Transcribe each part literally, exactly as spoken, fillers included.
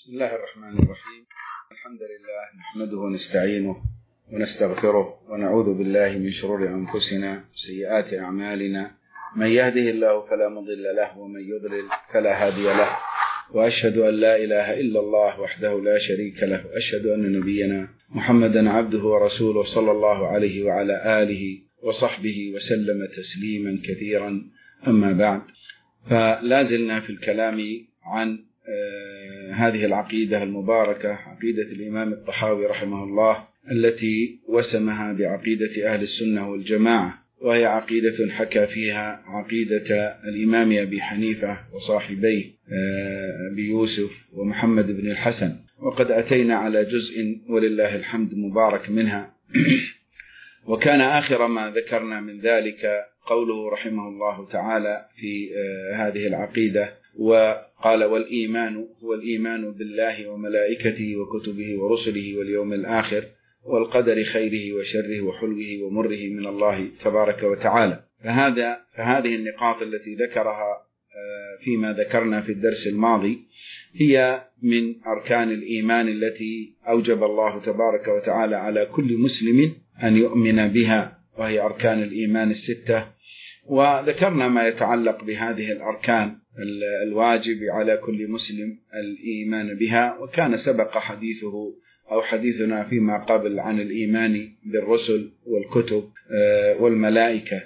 بسم الله الرحمن الرحيم. الحمد لله نحمده ونستعينه ونستغفره ونعوذ بالله من شرور أنفسنا وسيئات أعمالنا، من يهده الله فلا مضل له ومن يضلل فلا هادي له، وأشهد أن لا إله إلا الله وحده لا شريك له، وأشهد أن نبينا محمدا عبده ورسوله صلى الله عليه وعلى آله وصحبه وسلم تسليما كثيرا. أما بعد، فلا زلنا في الكلام عن آه هذه العقيدة المباركة، عقيدة الإمام الطحاوي رحمه الله، التي وسمها بعقيدة أهل السنة والجماعة، وهي عقيدة حكى فيها عقيدة الإمام أبي حنيفة وصاحبيه آه أبي يوسف ومحمد بن الحسن، وقد أتينا على جزء ولله الحمد مبارك منها. وكان آخر ما ذكرنا من ذلك قوله رحمه الله تعالى في آه هذه العقيدة، وقال: والإيمان هو الإيمان بالله وملائكته وكتبه ورسله واليوم الآخر والقدر خيره وشره وحلوه ومره من الله تبارك وتعالى. فهذا فهذه النقاط التي ذكرها فيما ذكرنا في الدرس الماضي هي من أركان الإيمان التي أوجب الله تبارك وتعالى على كل مسلم أن يؤمن بها، وهي أركان الإيمان الستة. وذكرنا ما يتعلق بهذه الأركان الواجب على كل مسلم الإيمان بها، وكان سبق حديثه أو حديثنا فيما قبل عن الإيمان بالرسل والكتب والملائكة.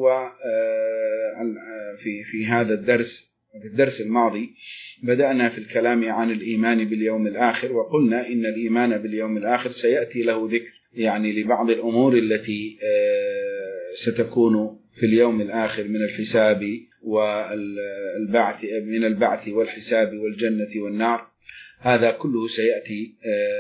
وفي في هذا الدرس في الدرس الماضي بدأنا في الكلام عن الإيمان باليوم الآخر، وقلنا إن الإيمان باليوم الآخر سيأتي له ذكر، يعني لبعض الأمور التي ستكون في اليوم الآخر من الحساب والبعث من البعث والحساب والجنة والنار. هذا كله سيأتي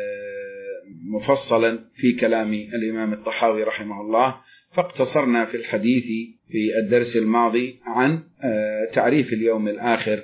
مفصلا في كلام الإمام الطحاوي رحمه الله. فاقتصرنا في الحديث في الدرس الماضي عن تعريف اليوم الآخر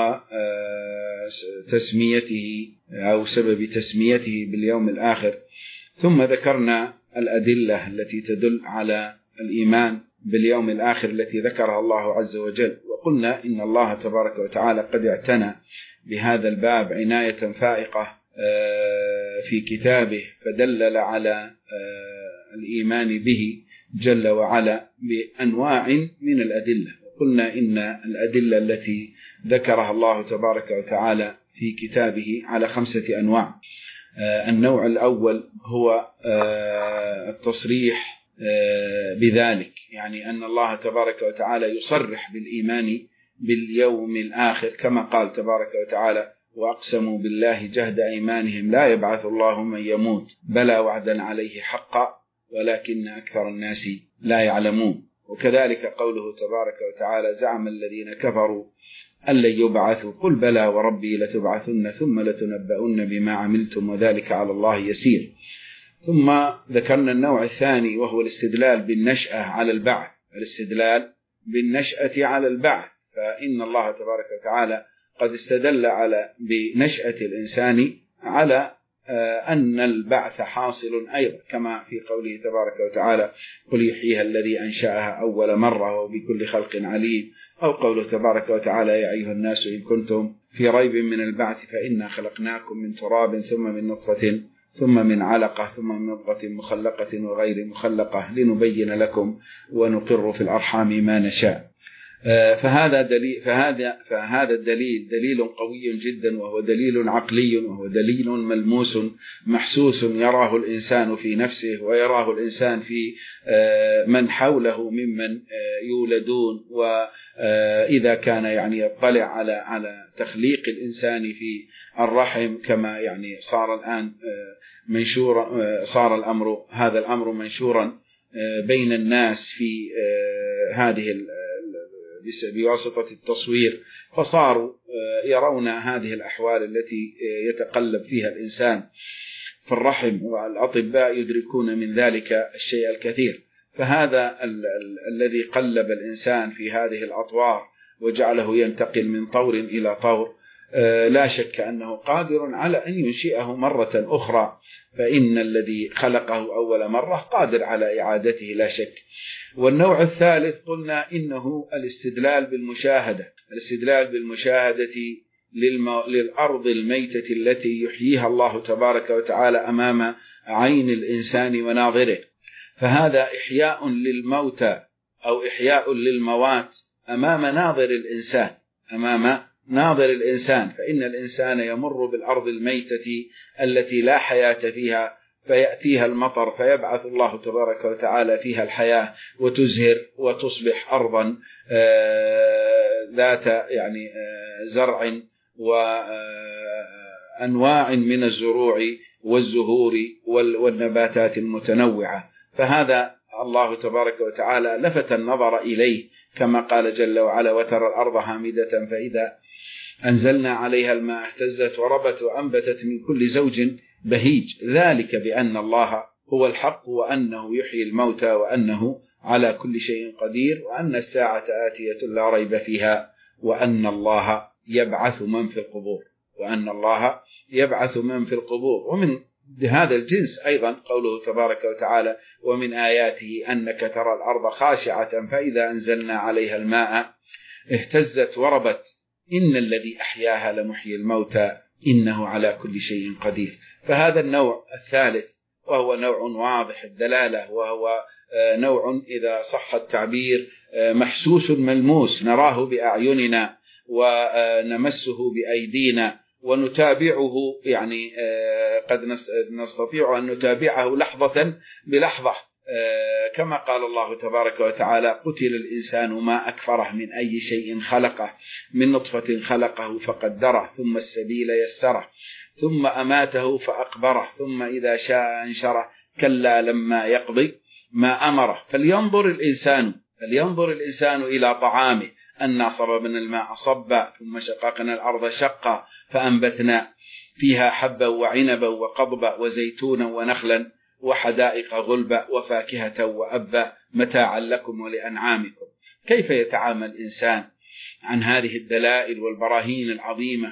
وتسميته أو سبب تسميته باليوم الآخر، ثم ذكرنا الأدلة التي تدل على الإيمان باليوم الآخر التي ذكرها الله عز وجل. وقلنا إن الله تبارك وتعالى قد اعتنى بهذا الباب عناية فائقة في كتابه، فدلل على الإيمان به جل وعلا بأنواع من الأدلة. وقلنا إن الأدلة التي ذكرها الله تبارك وتعالى في كتابه على خمسة أنواع. النوع الأول هو التصريح بذلك، يعني أن الله تبارك وتعالى يصرح بالإيمان باليوم الآخر، كما قال تبارك وتعالى: وأقسموا بالله جهد أيمانهم لا يبعث الله من يموت بلى وعدا عليه حقا ولكن أكثر الناس لا يعلمون. وكذلك قوله تبارك وتعالى: زعم الذين كفروا أن لن يبعثوا قل بلى وربي لتبعثن ثم لتنبؤن بما عملتم وذلك على الله يسير. ثم ذكرنا النوع الثاني وهو الاستدلال بالنشأة على البعث، الاستدلال بالنشأة على البعث، فإن الله تبارك وتعالى قد استدل على بنشأة الإنسان على أن البعث حاصل أيضا، كما في قوله تبارك وتعالى: قل يحييها الذي أنشأها أول مرة وبكل خلق عليم. أو قوله تبارك وتعالى: يا أيها الناس إن كنتم في ريب من البعث فإنا خلقناكم من تراب ثم من نطفة ثم من علقة ثم من مضغة مخلقة وغير مخلقة لنبين لكم ونقر في الأرحام ما نشاء. فهذا دليل فهذا فهذا الدليل دليل قوي جدا، وهو دليل عقلي، وهو دليل ملموس محسوس يراه الإنسان في نفسه ويراه الإنسان في من حوله ممن يولدون. وإذا كان يعني يطلع على على تخليق الإنسان في الرحم، كما يعني صار الآن منشورا صار الأمر هذا الأمر منشورا بين الناس في هذه بواسطة التصوير، فصاروا يرون هذه الأحوال التي يتقلب فيها الإنسان في الرحم، والأطباء يدركون من ذلك الشيء الكثير. فهذا ال ال الذي قلب الإنسان في هذه الأطوار وجعله ينتقل من طور إلى طور، لا شك أنه قادر على أن ينشئه مرة أخرى، فإن الذي خلقه أول مرة قادر على إعادته لا شك. والنوع الثالث قلنا إنه الاستدلال بالمشاهدة، الاستدلال بالمشاهدة للأرض الميتة التي يحييها الله تبارك وتعالى أمام عين الإنسان وناظره. فهذا إحياء للموتى أو إحياء للموات أمام ناظر الإنسان، أمام ناظر الإنسان. فإن الإنسان يمر بالأرض الميتة التي لا حياة فيها، فيأتيها المطر فيبعث الله تبارك وتعالى فيها الحياة وتزهر وتصبح أرضا ذات يعني زرع وأنواع من الزروع والزهور والنباتات المتنوعة. فهذا الله تبارك وتعالى لفت النظر إليه كما قال جل وعلا: وترى الأرض هامدة فإذا أنزلنا عليها الماء اهتزت وربت وأنبتت من كل زوج بهيج، ذلك بأن الله هو الحق وأنه يحيي الموتى وأنه على كل شيء قدير وأن الساعة آتية لا ريب فيها وأن الله يبعث من في القبور وأن الله يبعث من في القبور. ومن هذا الجنس أيضا قوله تبارك وتعالى: ومن آياته أنك ترى الأرض خاشعة فإذا أنزلنا عليها الماء اهتزت وربت إن الذي أحياها لمحيي الموتى إنه على كل شيء قدير. فهذا النوع الثالث وهو نوع واضح الدلالة، وهو نوع إذا صح التعبير محسوس ملموس، نراه بأعيننا ونمسه بأيدينا ونتابعه، يعني قد نستطيع أن نتابعه لحظة بلحظة، كما قال الله تبارك وتعالى: قتل الإنسان ما أكفره من أي شيء خلقه من نطفة خلقه فقدره ثم السبيل يسره ثم أماته فأقبره ثم إذا شاء أنشره كلا لما يقضي ما أمره. فلينظر الإنسان فلينظر الإنسان إلى طعامه أنا صببنا الماء صبا ثم شققنا الأرض شقا فأنبتنا فيها حبا وعنبا وقضبا وزيتونا ونخلا وحدائق غلبا وفاكهة وأبا متاعا لكم ولأنعامكم. كيف يتعامل الإنسان عن هذه الدلائل والبراهين العظيمة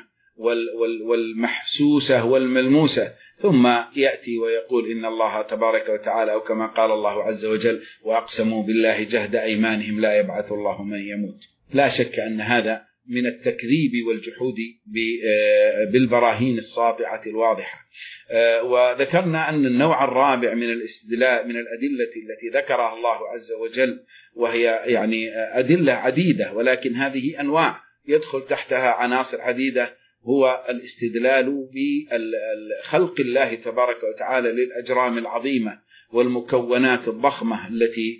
والمحسوسة والملموسة، ثم يأتي ويقول إن الله تبارك وتعالى، أو كما قال الله عز وجل: وأقسموا بالله جهد أيمانهم لا يبعث الله من يموت. لا شك أن هذا من التكذيب والجحود بالبراهين الساطعة الواضحة. وذكرنا أن النوع الرابع من الاستدلال من الأدلة التي ذكرها الله عز وجل، وهي يعني أدلة عديدة ولكن هذه أنواع يدخل تحتها عناصر عديدة، هو الاستدلال بخلق الله تبارك وتعالى للأجرام العظيمة والمكونات الضخمة التي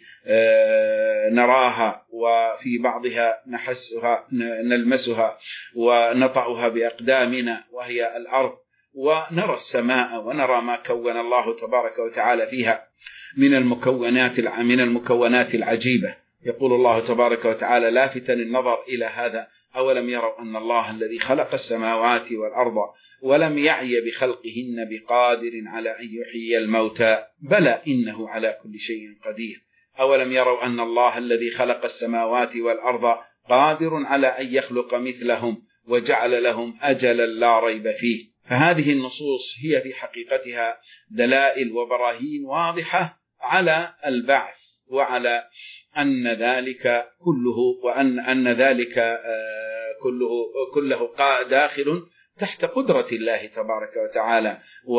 نراها وفي بعضها نحسها نلمسها ونطعها بأقدامنا وهي الأرض، ونرى السماء ونرى ما كون الله تبارك وتعالى فيها من المكونات من المكونات العجيبة. يقول الله تبارك وتعالى لافتا النظر إلى هذا: أولم يروا أن الله الذي خلق السماوات والأرض ولم يعي بخلقهن بقادر على أن يحيي الموتى بلى إنه على كل شيء قدير. أولم يروا أن الله الذي خلق السماوات والأرض قادر على أن يخلق مثلهم وجعل لهم أجلا لا ريب فيه. فهذه النصوص هي في حقيقتها دلائل وبراهين واضحة على البعث وعلى أن ذلك كله وأن أن ذلك كله كله داخل تحت قدرة الله تبارك وتعالى،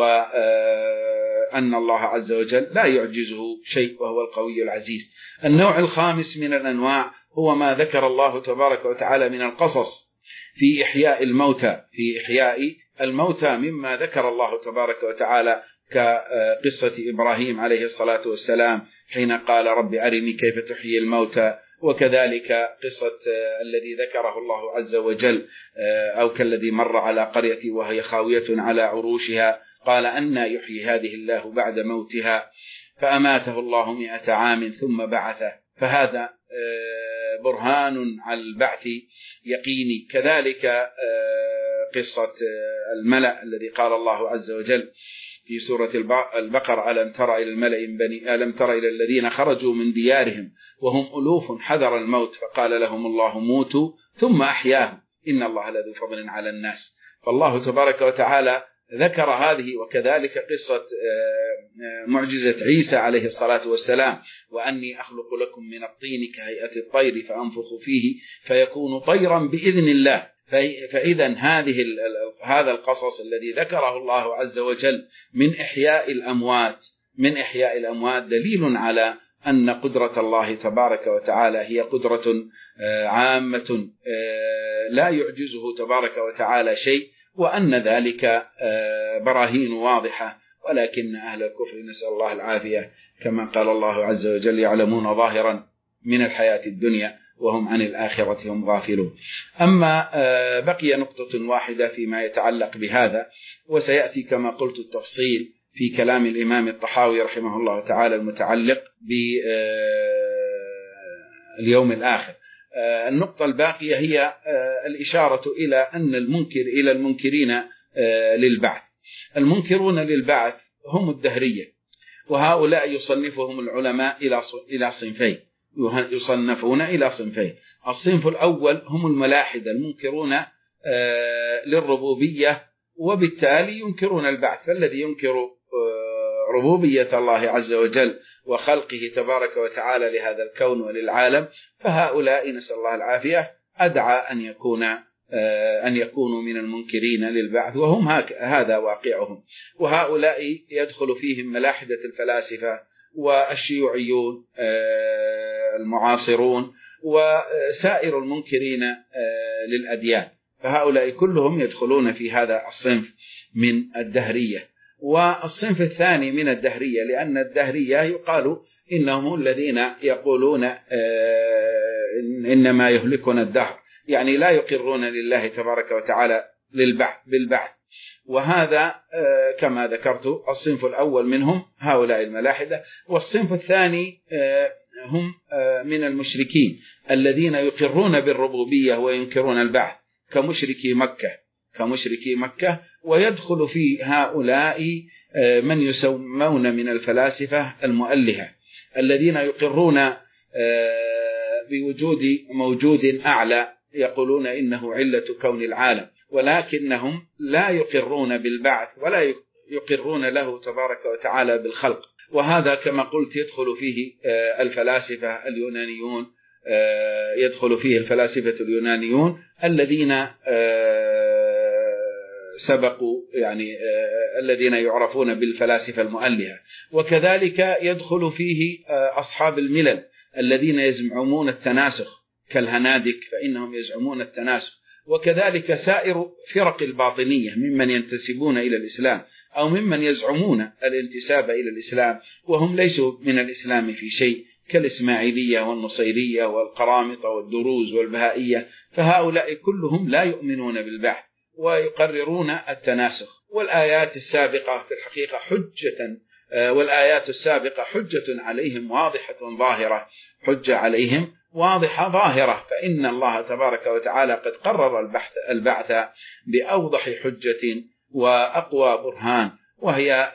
وأن الله عز وجل لا يعجزه شيء وهو القوي العزيز. النوع الخامس من الأنواع هو ما ذكر الله تبارك وتعالى من القصص في إحياء الموتى في إحياء الموتى مما ذكر الله تبارك وتعالى كقصة إبراهيم عليه الصلاة والسلام حين قال رب أرني كيف تحيي الموتى، وكذلك قصة الذي ذكره الله عز وجل أو كالذي مر على قرية وهي خاوية على عروشها قال أن يحيي هذه الله بعد موتها فأماته الله مئة عام ثم بعثه. فهذا برهان على البعث يقيني. كذلك قصة الملأ الذي قال الله عز وجل في سورة البقرة: ألم تر إلى الملأ بني ألم تر إلى الذين خرجوا من ديارهم وهم ألوف حذر الموت فقال لهم الله موتوا ثم أحياهم إن الله لذو فضل على الناس. فالله تبارك وتعالى ذكر هذه. وكذلك قصة معجزة عيسى عليه الصلاة والسلام: وأني أخلق لكم من الطين كهيئة الطير فأنفخ فيه فيكون طيرا بإذن الله. فإذا هذه هذا القصص الذي ذكره الله عز وجل من إحياء الأموات من إحياء الأموات دليل على أن قدرة الله تبارك وتعالى هي قدرة عامة لا يعجزه تبارك وتعالى شيء، وأن ذلك براهين واضحة، ولكن أهل الكفر نسأل الله العافية كما قال الله عز وجل يعلمون ظاهرا من الحياة الدنيا وهم عن الآخرة هم غافلون. أما بقي نقطة واحدة فيما يتعلق بهذا، وسيأتي كما قلت التفصيل في كلام الإمام الطحاوي رحمه الله تعالى المتعلق باليوم الآخر. النقطة الباقية هي الإشارة إلى أن المنكر إلى المنكرين للبعث. المنكرون للبعث هم الدهرية، وهؤلاء يصنفهم العلماء إلى صنفين يصنفون إلى صنفين. الصنف الأول هم الملاحدة المنكرون للربوبية، وبالتالي ينكرون البعث. فالذي ينكر ربوبية الله عز وجل وخلقه تبارك وتعالى لهذا الكون وللعالم، فهؤلاء نسأل الله العافية أدعى أن يكون أن يكونوا من المنكرين للبعث، وهم هذا واقعهم. وهؤلاء يدخل فيهم ملاحدة الفلاسفة والشيوعيون المعاصرون وسائر المنكرين للأديان، فهؤلاء كلهم يدخلون في هذا الصنف من الدهرية. والصنف الثاني من الدهرية، لأن الدهرية يقال إنهم الذين يقولون إنما يهلكنا الدهر، يعني لا يقرون لله تبارك وتعالى بالبعث. وهذا كما ذكرت الصنف الأول منهم هؤلاء الملاحدة. والصنف الثاني هم من المشركين الذين يقرون بالربوبية وينكرون البعث كمشركي مكة كمشركي مكة ويدخل في هؤلاء من يسمون من الفلاسفة المؤلهة الذين يقرون بوجود موجود أعلى، يقولون إنه علة كون العالم، ولكنهم لا يقرون بالبعث ولا يقرون له تبارك وتعالى بالخلق. وهذا كما قلت يدخل فيه الفلاسفة اليونانيون يدخل فيه الفلاسفة اليونانيون الذين سبقوا، يعني الذين يعرفون بالفلاسفة المؤلهة. وكذلك يدخل فيه أصحاب الملل الذين يزعمون التناسخ كالهنادك، فإنهم يزعمون التناسخ. وكذلك سائر فرق الباطنية ممن ينتسبون إلى الإسلام أو ممن يزعمون الانتساب إلى الإسلام وهم ليسوا من الإسلام في شيء، كالإسماعيلية والنصيرية والقرامطة والدروز والبهائية. فهؤلاء كلهم لا يؤمنون بالبعث ويقررون التناسخ. والآيات السابقة في الحقيقة حجة والآيات السابقة حجة عليهم واضحة ظاهرة حجة عليهم واضحة ظاهرة فإن الله تبارك وتعالى قد قرر البحث البعث بأوضح حجة وأقوى برهان، وهي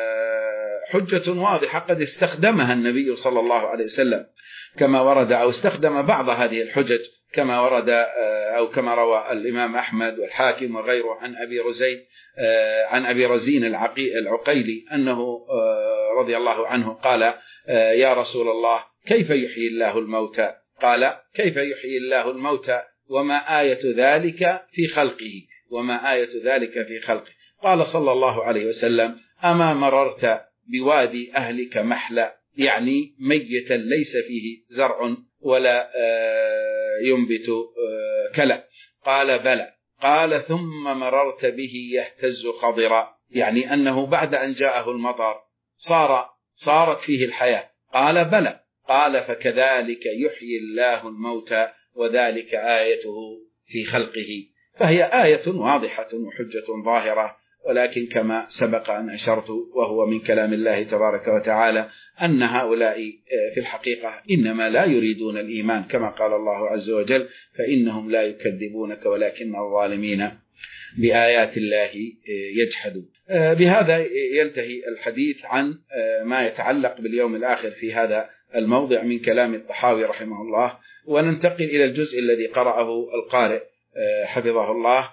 حجة واضحة قد استخدمها النبي صلى الله عليه وسلم كما ورد، أو استخدم بعض هذه الحجج كما ورد أو كما روى الإمام أحمد والحاكم وغيره عن أبي رزين عن أبي رزين العقيلي أنه رضي الله عنه قال: يا رسول الله كيف يحيي الله الموتى؟ قال: كيف يحيي الله الموتى وما آية ذلك في خلقه وما آية ذلك في خلقه؟ قال صلى الله عليه وسلم: أما مررت بوادي أهلك محلى، يعني ميتا ليس فيه زرع ولا ينبت كلأ؟ قال: بلى. قال: ثم مررت به يهتز خضرا، يعني أنه بعد أن جاءه المطر صار صارت فيه الحياة؟ قال: بلى. قال: فكذلك يحيي الله الموتى وذلك آيته في خلقه. فهي آية واضحة وحجة ظاهرة، ولكن كما سبق أن أشرت وهو من كلام الله تبارك وتعالى أن هؤلاء في الحقيقة إنما لا يريدون الإيمان كما قال الله عز وجل: فإنهم لا يكذبونك ولكن الظالمين بآيات الله يجحدون. بهذا ينتهي الحديث عن ما يتعلق باليوم الآخر في هذا الموضع من كلام الطحاوي رحمه الله، وننتقل إلى الجزء الذي قرأه القارئ حفظه الله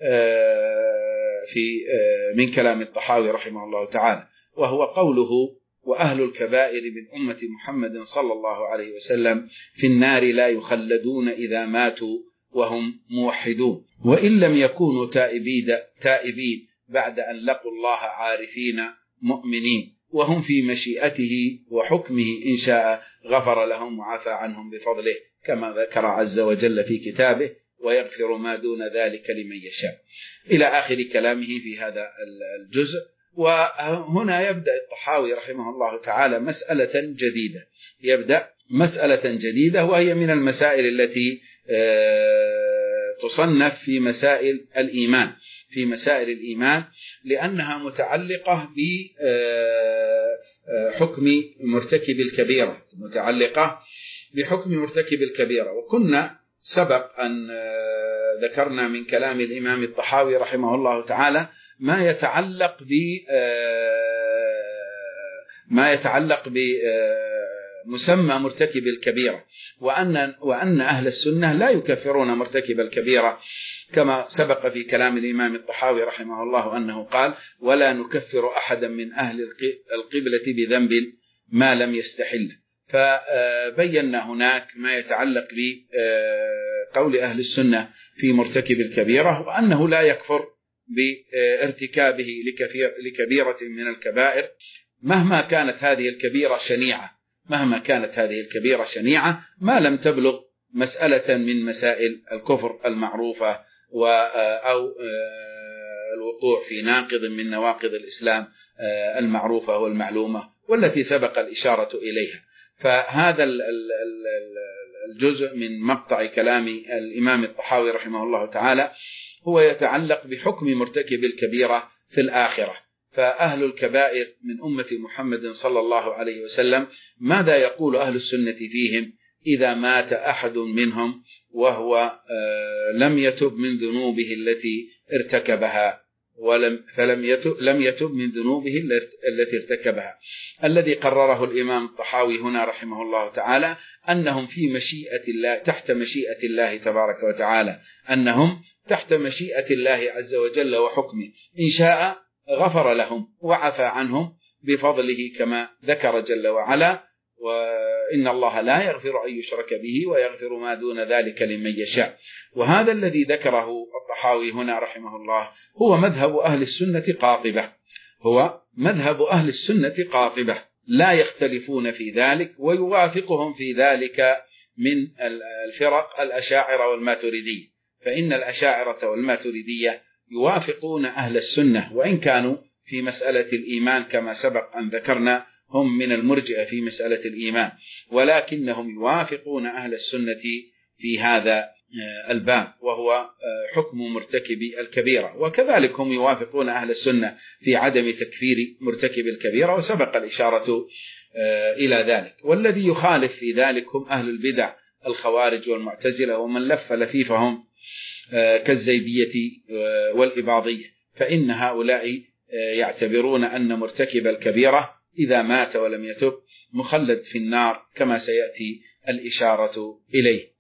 في من كلام الطحاوي رحمه الله تعالى، وهو قوله: وأهل الكبائر من أمة محمد صلى الله عليه وسلم في النار لا يخلدون إذا ماتوا وهم موحدون، وإن لم يكونوا تائبين بعد أن لقوا الله عارفين مؤمنين، وهم في مشيئته وحكمه إن شاء غفر لهم وعفى عنهم بفضله كما ذكر عز وجل في كتابه: ويغفر ما دون ذلك لمن يشاء، إلى آخر كلامه في هذا الجزء. وهنا يبدأ الطحاوي رحمه الله تعالى مسألة جديدة، يبدأ مسألة جديدة وهي من المسائل التي تصنف في مسائل الإيمان في مسائل الإيمان لأنها متعلقة بحكم مرتكب الكبيرة متعلقة بحكم مرتكب الكبيرة وكنا سبق أن ذكرنا من كلام الإمام الطحاوي رحمه الله تعالى ما يتعلق ب ما يتعلق بمسمى مرتكب الكبيرة، وأن وأن أهل السنة لا يكفرون مرتكب الكبيرة، كما سبق في كلام الإمام الطحاوي رحمه الله أنه قال: ولا نكفر أحدا من أهل القبلة بذنب ما لم يستحل. فبينا هناك ما يتعلق بقول أهل السنة في مرتكب الكبيرة، وأنه لا يكفر بارتكابه لكبيرة من الكبائر مهما كانت هذه الكبيرة شنيعة مهما كانت هذه الكبيرة شنيعة ما لم تبلغ مسألة من مسائل الكفر المعروفة أو الوقوع في ناقض من نواقض الإسلام المعروفة والمعلومة والتي سبق الإشارة إليها. فهذا الجزء من مقطع كلام الإمام الطحاوي رحمه الله تعالى هو يتعلق بحكم مرتكب الكبيرة في الآخرة. فأهل الكبائر من أمة محمد صلى الله عليه وسلم ماذا يقول أهل السنة فيهم إذا مات أحد منهم وهو لم يتب من ذنوبه التي ارتكبها ولم فلم يتب لم يتب من ذنوبه التي ارتكبها؟ الذي قرره الإمام الطحاوي هنا رحمه الله تعالى أنهم في مشيئة الله تحت مشيئة الله تبارك وتعالى أنهم تحت مشيئة الله عز وجل وحكمه، إن شاء غفر لهم وعفى عنهم بفضله كما ذكر جل وعلا: وإن الله لا يغفر أن يشرك به ويغفر ما دون ذلك لمن يشاء. وهذا الذي ذكره الطحاوي هنا رحمه الله هو مذهب أهل السنة قاطبة هو مذهب أهل السنة قاطبة لا يختلفون في ذلك، ويوافقهم في ذلك من الفرق الأشاعرة والماتريدية، فإن الأشاعرة والماتريدية يوافقون أهل السنة وإن كانوا في مسألة الإيمان كما سبق أن ذكرنا هم من المرجئة في مسألة الإيمان، ولكنهم يوافقون أهل السنة في هذا الباب وهو حكم مرتكب الكبيرة، وكذلك هم يوافقون أهل السنة في عدم تكفير مرتكب الكبيرة، وسبق الإشارة إلى ذلك. والذي يخالف في ذلك هم أهل البدع الخوارج والمعتزلة ومن لف لفيفهم كالزيدية والإباضية، فإن هؤلاء يعتبرون أن مرتكب الكبيرة إذا مات ولم يتب مخلد في النار كما سيأتي الإشارة إليه.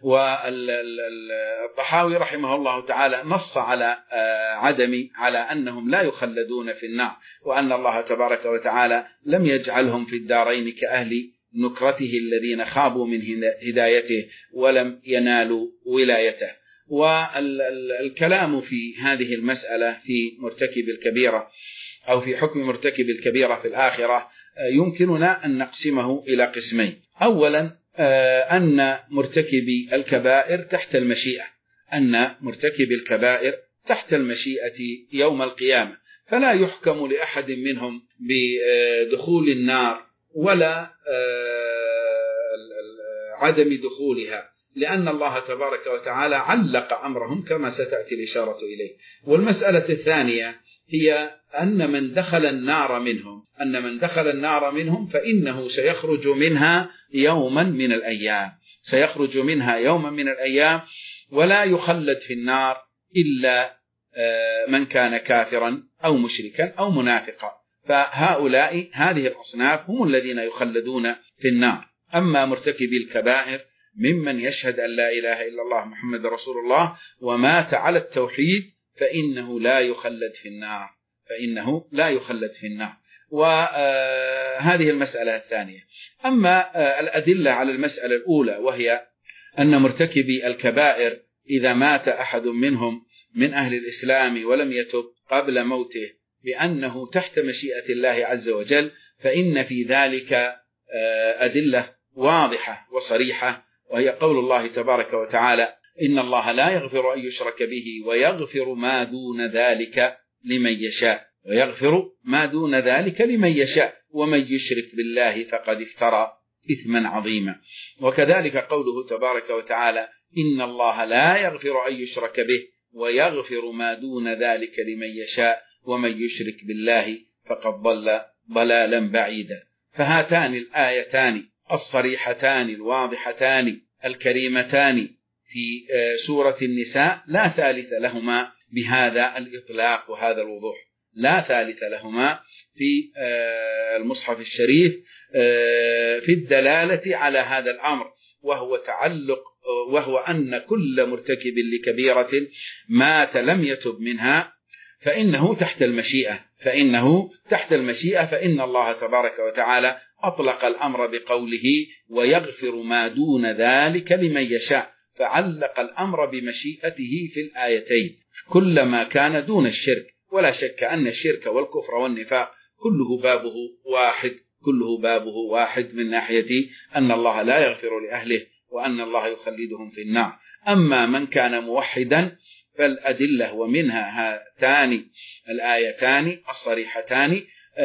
والطحاوي رحمه الله تعالى نص على عدم على أنهم لا يخلدون في النار، وأن الله تبارك وتعالى لم يجعلهم في الدارين كأهل نكرته الذين خابوا من هدايته ولم ينالوا ولايته. والكلام في هذه المسألة في مرتكب الكبيرة أو في حكم مرتكب الكبيرة في الآخرة يمكننا أن نقسمه إلى قسمين. أولا أن مرتكبي الكبائر تحت المشيئة أن مرتكب الكبائر تحت المشيئة يوم القيامة، فلا يحكم لأحد منهم بدخول النار ولا عدم دخولها، لأن الله تبارك وتعالى علق أمرهم كما ستأتي الإشارة إليه. والمسألة الثانية هي أن من دخل النار منهم أن من دخل النار منهم فإنه سيخرج منها يوما من الأيام سيخرج منها يوما من الأيام ولا يخلد في النار إلا من كان كافرا أو مشركا أو منافقا، فهؤلاء هذه الأصناف هم الذين يخلدون في النار. أما مرتكبي الكبائر ممن يشهد أن لا إله إلا الله محمد رسول الله ومات على التوحيد فإنه لا يخلد في النار فإنه لا يخلد في النار. وهذه المسألة الثانية. أما الأدلة على المسألة الأولى وهي أن مرتكبي الكبائر إذا مات أحد منهم من أهل الإسلام ولم يتب قبل موته بأنه تحت مشيئة الله عز وجل، فإن في ذلك أدلة واضحة وصريحة، وهي قول الله تبارك وتعالى: إن الله لا يغفر أن يشرك به ويغفر ما دون ذلك لمن يشاء ويغفر ما دون ذلك لمن يشاء ومن يشرك بالله فقد افترى إثما عظيما. وكذلك قوله تبارك وتعالى: إن الله لا يغفر أن يشرك به ويغفر ما دون ذلك لمن يشاء ومن يشرك بالله فقد ضل ضلالا بعيدا. فهاتان الآيتان الصريحتان الواضحتان الكريمتان في سورة النساء لا ثالث لهما بهذا الإطلاق وهذا الوضوح، لا ثالث لهما في المصحف الشريف في الدلالة على هذا الأمر، وهو تعلق وهو أن كل مرتكب لكبيرة مات لم يتب منها فإنه تحت المشيئة فإنه تحت المشيئة فإن الله تبارك وتعالى أطلق الأمر بقوله: ويغفر ما دون ذلك لمن يشاء، فعلق الأمر بمشيئته في الآيتين كلما كان دون الشرك. ولا شك أن الشرك والكفر والنفاق كله بابه واحد كله بابه واحد من ناحية أن الله لا يغفر لأهله وأن الله يخلدهم في النار. أما من كان موحدا فالأدلة ومنها هاتان الآيتان الصريحتان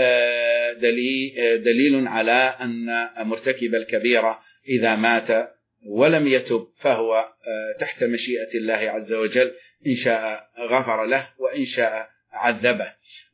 دليل على أن مرتكب الكبيرة إذا مات ولم يتب فهو تحت مشيئة الله عز وجل، إن شاء غفر له وإن شاء عذبه.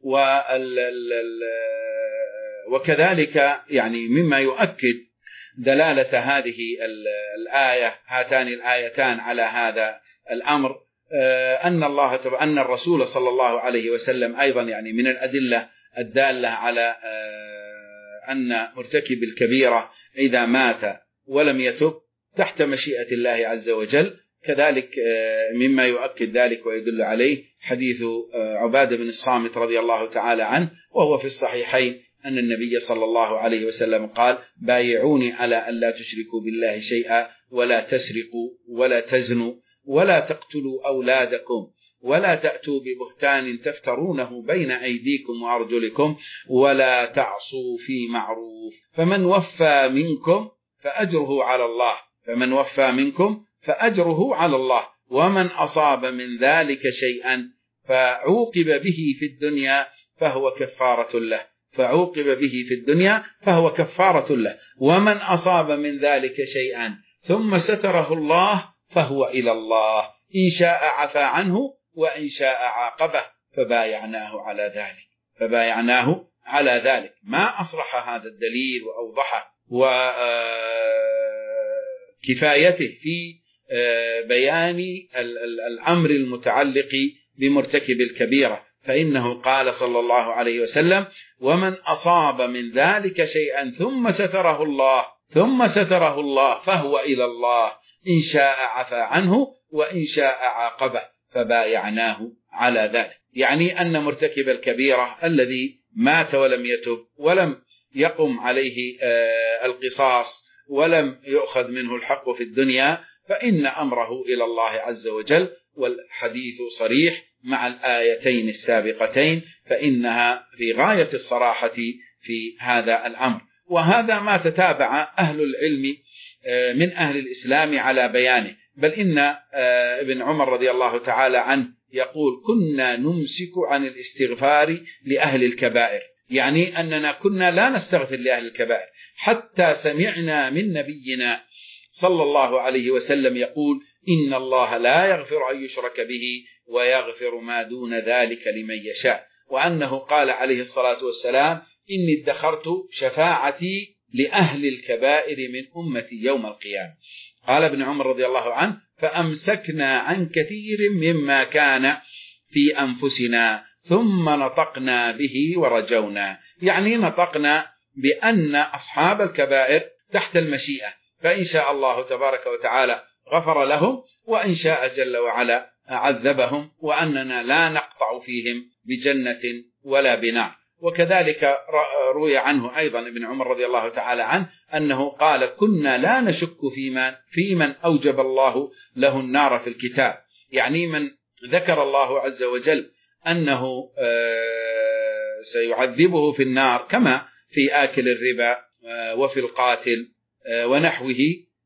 وكذلك يعني مما يؤكد دلالة هذه الآية هاتان الآيتان على هذا الأمر أن الله أن الرسول صلى الله عليه وسلم أيضا يعني من الأدلة الدالة على أن مرتكب الكبيرة إذا مات ولم يتب تحت مشيئة الله عز وجل. كذلك مما يؤكد ذلك ويدل عليه حديث عبادة بن الصامت رضي الله تعالى عنه، وهو في الصحيحين، أن النبي صلى الله عليه وسلم قال: بايعوني على أن لا تشركوا بالله شيئا ولا تسرقوا ولا تزنوا ولا تقتلوا أولادكم ولا تأتوا ببهتان تفترونه بين أيديكم وأرجلكم ولا تعصوا في معروف، فمن وفى منكم فأجره على الله فمن وفى منكم فأجره على الله ومن أصاب من ذلك شيئا فعوقب به في الدنيا فهو كفارة له فعوقب به في الدنيا فهو كفارة له ومن أصاب من ذلك شيئا ثم ستره الله فهو إلى الله، إن شاء عفى عنه وإن شاء عاقبه، فبايعناه على ذلك فبايعناه على ذلك. ما أصرح هذا الدليل وأوضحه وكفايته في بيان الأمر المتعلق بمرتكب الكبيرة، فإنه قال صلى الله عليه وسلم: ومن أصاب من ذلك شيئا ثم ستره الله ثم ستره الله فهو إلى الله، إن شاء عفى عنه وإن شاء عاقبه، فبايعناه على ذلك. يعني أن مرتكب الكبيرة الذي مات ولم يتب ولم يقم عليه القصاص ولم يؤخذ منه الحق في الدنيا فإن أمره إلى الله عز وجل. والحديث صريح مع الآيتين السابقتين، فإنها في غاية الصراحة في هذا الأمر. وهذا ما تتابع أهل العلم من أهل الإسلام على بيانه، بل إن ابن عمر رضي الله تعالى عنه يقول: كنا نمسك عن الاستغفار لأهل الكبائر، يعني أننا كنا لا نستغفر لأهل الكبائر حتى سمعنا من نبينا صلى الله عليه وسلم يقول: إن الله لا يغفر أن يشرك به ويغفر ما دون ذلك لمن يشاء، وأنه قال عليه الصلاة والسلام: إني ادخرت شفاعتي لأهل الكبائر من أمتي يوم القيامة. قال ابن عمر رضي الله عنه: فأمسكنا عن كثير مما كان في أنفسنا ثم نطقنا به ورجونا، يعني نطقنا بأن أصحاب الكبائر تحت المشيئة، فإن شاء الله تبارك وتعالى غفر لهم وإن شاء جل وعلا عذبهم، وأننا لا نقطع فيهم بجنة ولا بنار. وكذلك روي عنه أيضا ابن عمر رضي الله تعالى عنه أنه قال كنا لا نشك في من, في من أوجب الله له النار في الكتاب، يعني من ذكر الله عز وجل أنه سيعذبه في النار كما في آكل الربا وفي القاتل ونحوه،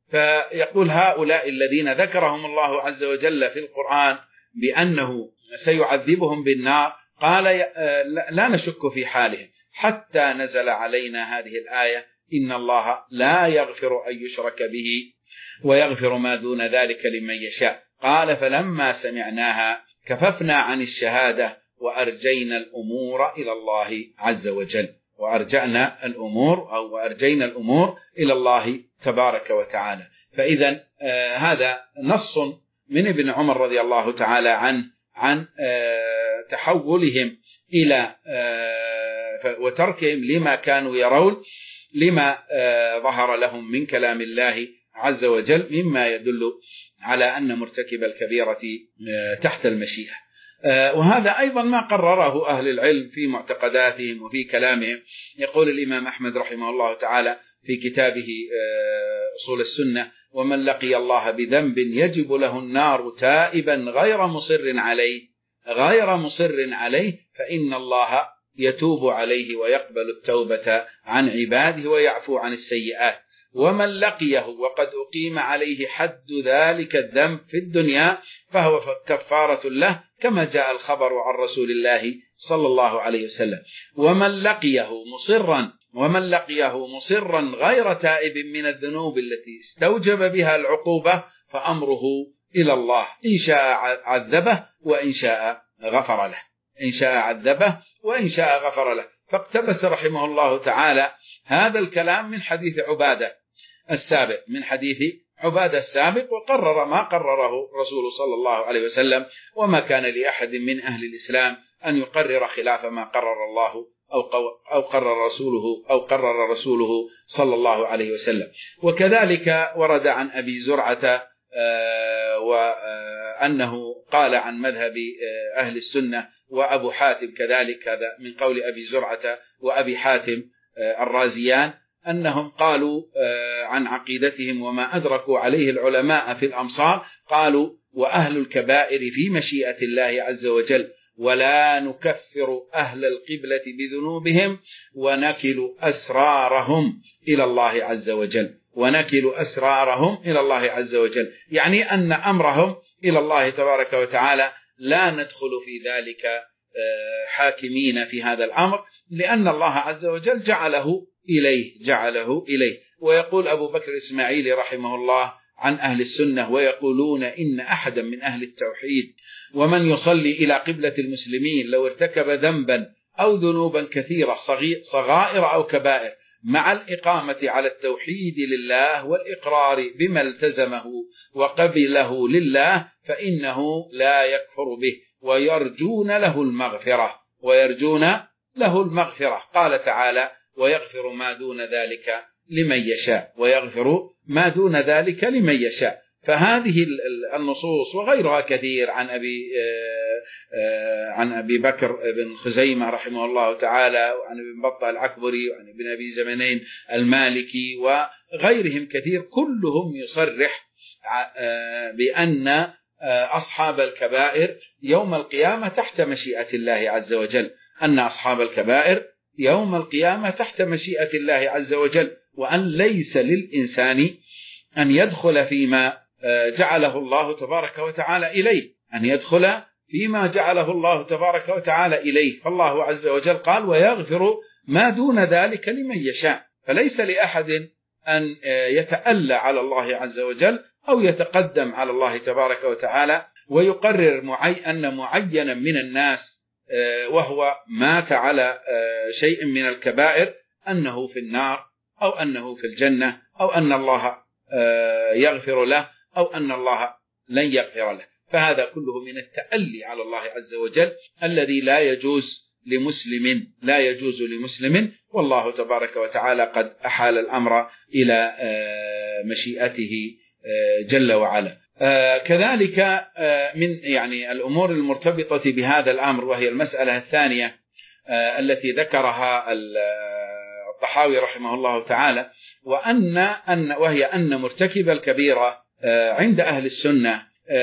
فيقول هؤلاء الذين ذكرهم الله عز وجل في القرآن بأنه سيعذبهم بالنار قال لا نشك في حالهم حتى نزل علينا هذه الآية إن الله لا يغفر أن يشرك به ويغفر ما دون ذلك لمن يشاء. قال فلما سمعناها كففنا عن الشهادة وأرجينا الأمور إلى الله عز وجل، وأرجعنا الأمور أو وأرجينا الأمور إلى الله تبارك وتعالى. فإذا آه هذا نص من ابن عمر رضي الله تعالى عنه عن آه تحولهم إلى آه وتركهم لما كانوا يرون لما آه ظهر لهم من كلام الله عز وجل مما يدل على أن مرتكب الكبيرة آه تحت المشيئة. وهذا أيضا ما قرره أهل العلم في معتقداتهم وفي كلامهم. يقول الإمام أحمد رحمه الله تعالى في كتابه أصول السنة ومن لقي الله بذنب يجب له النار تائبا غير مصر عليه غير مصر عليه فإن الله يتوب عليه ويقبل التوبة عن عباده ويعفو عن السيئات، ومن لقيه وقد أقيم عليه حد ذلك الذنب في الدنيا فهو كفارة له كما جاء الخبر عن رسول الله صلى الله عليه وسلم، ومن لقيه مصرا ومن لقيه مصرا غير تائب من الذنوب التي استوجب بها العقوبة فأمره إلى الله إن شاء عذبه وإن شاء غفر له إن شاء عذبه وإن شاء غفر له. فاقتبس رحمه الله تعالى هذا الكلام من حديث عبادة السابق من حديث عبادة السابق وقرر ما قرره رسول صلى الله عليه وسلم، وما كان لأحد من أهل الإسلام أن يقرر خلاف ما قرر الله أو قرر رسوله أو قرر رسوله صلى الله عليه وسلم. وكذلك ورد عن أبي زرعة وأنه قال عن مذهب أهل السنة وأبو حاتم كذلك، هذا من قول أبي زرعة وأبي حاتم الرازيان أنهم قالوا عن عقيدتهم وما أدركوا عليه العلماء في الأمصار، قالوا وأهل الكبائر في مشيئة الله عز وجل ولا نكفر أهل القبلة بذنوبهم ونكل أسرارهم إلى الله عز وجل ونكل أسرارهم إلى الله عز وجل، يعني أن أمرهم إلى الله تبارك وتعالى لا ندخل في ذلك حاكمين في هذا الأمر لأن الله عز وجل جعله إليه جعله إليه. ويقول أبو بكر إسماعيل رحمه الله عن أهل السنة ويقولون إن أحدا من أهل التوحيد ومن يصلي إلى قبلة المسلمين لو ارتكب ذنبا أو ذنوبا كثيرة صغائر أو كبائر مع الإقامة على التوحيد لله والإقرار بما التزمه وقبله لله فإنه لا يكفر به ويرجون له المغفرة ويرجون له المغفرة. قال تعالى ويغفر ما دون ذلك لمن يشاء ويغفر ما دون ذلك لمن يشاء. فهذه النصوص وغيرها كثير عن أبي عن أبي بكر بن خزيمة رحمه الله تعالى وعن ابن بطة العكبري وعن ابن أبي زمنين المالكي وغيرهم كثير كلهم يصرح بأن أصحاب الكبائر يوم القيامة تحت مشيئة الله عز وجل أن أصحاب الكبائر يوم القيامة تحت مشيئة الله عز وجل، وأن ليس للإنسان أن يدخل فيما جعله الله تبارك وتعالى إليه أن يدخل فيما جعله الله تبارك وتعالى إليه. فالله عز وجل قال ويغفر ما دون ذلك لمن يشاء، فليس لأحد أن يتألى على الله عز وجل أو يتقدم على الله تبارك وتعالى ويقرر معي أن معينا من الناس وهو مات على شيء من الكبائر أنه في النار أو أنه في الجنة أو أن الله يغفر له أو أن الله لن يغفر له. فهذا كله من التألي على الله عز وجل الذي لا يجوز لمسلم لا يجوز لمسلم والله تبارك وتعالى قد أحال الأمر إلى مشيئته جل وعلا. كذلك من يعني الأمور المرتبطة بهذا الأمر وهي المسألة الثانية التي ذكرها الطحاوي رحمه الله تعالى، وأن أن وهي أن مرتكب الكبيرة عند أهل السنة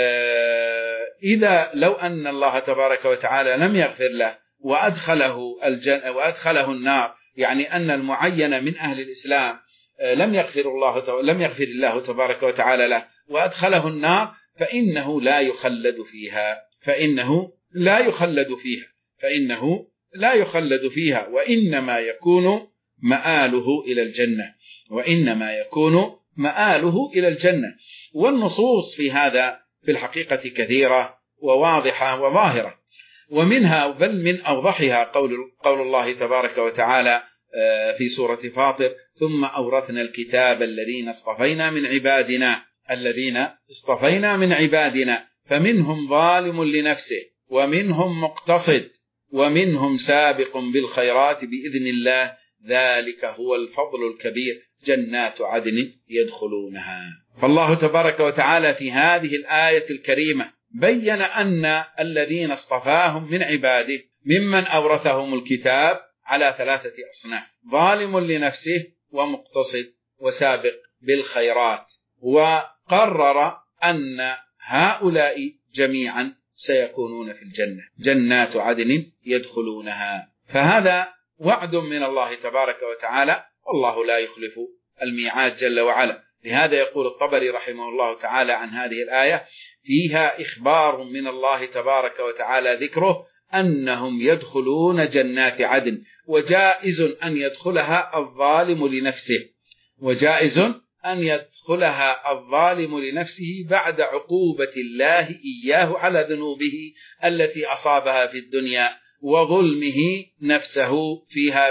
إذا لو أن الله تبارك وتعالى لم يغفر له وأدخله الجنة وأدخله النار، يعني أن المعين من أهل الإسلام لم يغفر الله لم يغفر الله تبارك وتعالى له وأدخله النار، فإنه لا يخلد فيها فإنه لا يخلد فيها فإنه لا يخلد فيها وإنما يكون مآله إلى الجنة وإنما يكون مآله إلى الجنة. والنصوص في هذا في الحقيقة كثيرة وواضحة وظاهرة، ومنها بل من أوضحها قول, قول الله تبارك وتعالى في سورة فاطر: ثم أورثنا الكتاب الذين اصطفينا من عبادنا الذين اصطفينا من عبادنا فمنهم ظالم لنفسه ومنهم مقتصد ومنهم سابق بالخيرات بإذن الله ذلك هو الفضل الكبير جنات عدن يدخلونها. فالله تبارك وتعالى في هذه الآية الكريمة بين أن الذين اصطفاهم من عباده ممن أورثهم الكتاب على ثلاثة أصناف: ظالم لنفسه ومقتصد وسابق بالخيرات، وقرر أن هؤلاء جميعا سيكونون في الجنة جنات عدن يدخلونها. فهذا وعد من الله تبارك وتعالى، والله لا يخلف الميعاد جل وعلا. لهذا يقول الطبري رحمه الله تعالى عن هذه الآية: فيها إخبار من الله تبارك وتعالى ذكره أنهم يدخلون جنات عدن، وجائز أن يدخلها الظالم لنفسه وجائز أن يدخلها الظالم لنفسه بعد عقوبة الله إياه على ذنوبه التي أصابها في الدنيا وظلمه نفسه فيها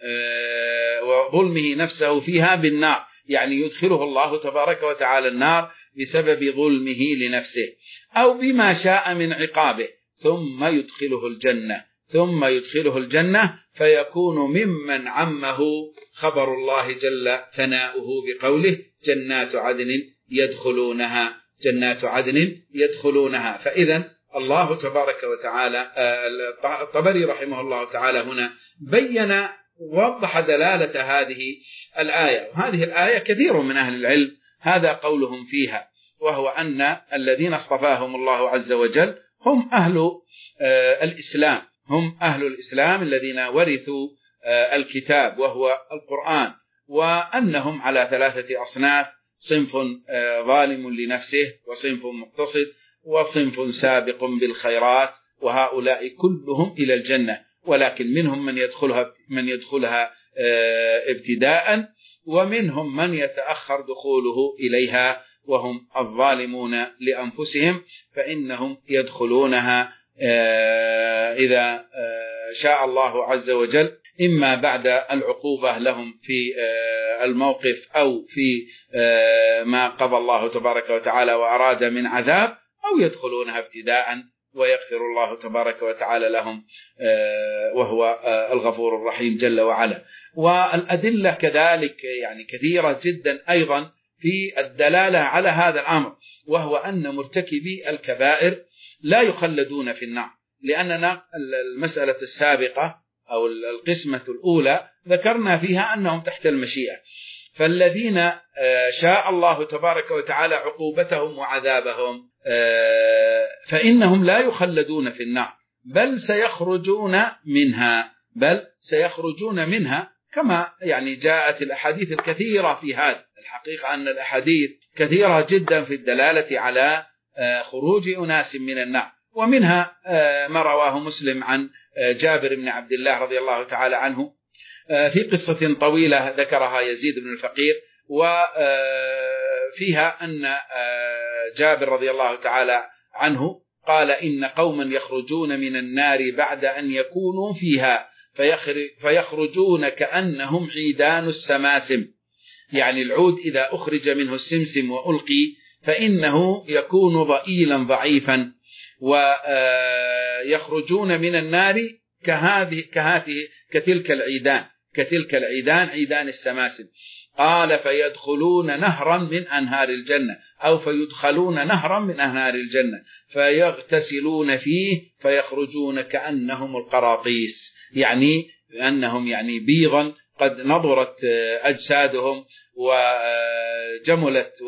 وظلمه نفسه فيها بالنار، يعني يدخله الله تبارك وتعالى النار بسبب ظلمه لنفسه، أو بما شاء من عقابه ثم يدخله الجنة ثم يدخله الجنة فيكون ممن عمه خبر الله جل ثناؤه بقوله: جنات عدن يدخلونها جنات عدن يدخلونها. فإذا الله تبارك وتعالى الطبري رحمه الله تعالى هنا بين وضح دلالة هذه الآية. وهذه الآية كثير من أهل العلم هذا قولهم فيها، وهو أن الذين اصطفاهم الله عز وجل هم أهل الإسلام هم أهل الإسلام الذين ورثوا الكتاب وهو القرآن، وأنهم على ثلاثة أصناف: صنف ظالم لنفسه وصنف مقتصد وصنف سابق بالخيرات، وهؤلاء كلهم إلى الجنة، ولكن منهم من يدخلها من يدخلها ابتداء، ومنهم من يتأخر دخوله إليها وهم الظالمون لأنفسهم، فإنهم يدخلونها إذا شاء الله عز وجل، إما بعد العقوبة لهم في الموقف أو في ما قضى الله تبارك وتعالى وأراد من عذاب، أو يدخلونها ابتداء ويغفر الله تبارك وتعالى لهم وهو الغفور الرحيم جل وعلا. والأدلة كذلك يعني كثيرة جدا أيضا في الدلالة على هذا الأمر، وهو أن مرتكبي الكبائر لا يخلدون في النار، لأننا المسألة السابقة أو القسمة الأولى ذكرنا فيها أنهم تحت المشيئة، فالذين شاء الله تبارك وتعالى عقوبتهم وعذابهم فإنهم لا يخلدون في النار، بل سيخرجون منها بل سيخرجون منها كما يعني جاءت الأحاديث الكثيرة في هذا. الحقيقة أن الأحاديث كثيرة جدا في الدلالة على خروج أناس من النار، ومنها ما رواه مسلم عن جابر بن عبد الله رضي الله تعالى عنه في قصة طويلة ذكرها يزيد بن الفقير، وفيها أن جابر رضي الله تعالى عنه قال: إن قوما يخرجون من النار بعد أن يكونوا فيها فيخرجون كأنهم عيدان السماسم، يعني العود إذا أخرج منه السمسم وألقي فإنه يكون ضئيلا ضعيفا، ويخرجون من النار كهذه كهاته كتلك العيدان كتلك العيدان عيدان السماسم. قال: فيدخلون نهرا من أنهار الجنة أو فيدخلون نهرا من أنهار الجنة فيغتسلون فيه فيخرجون كأنهم القراطيس، يعني أنهم يعني بيضا قد نضرت أجسادهم وجملت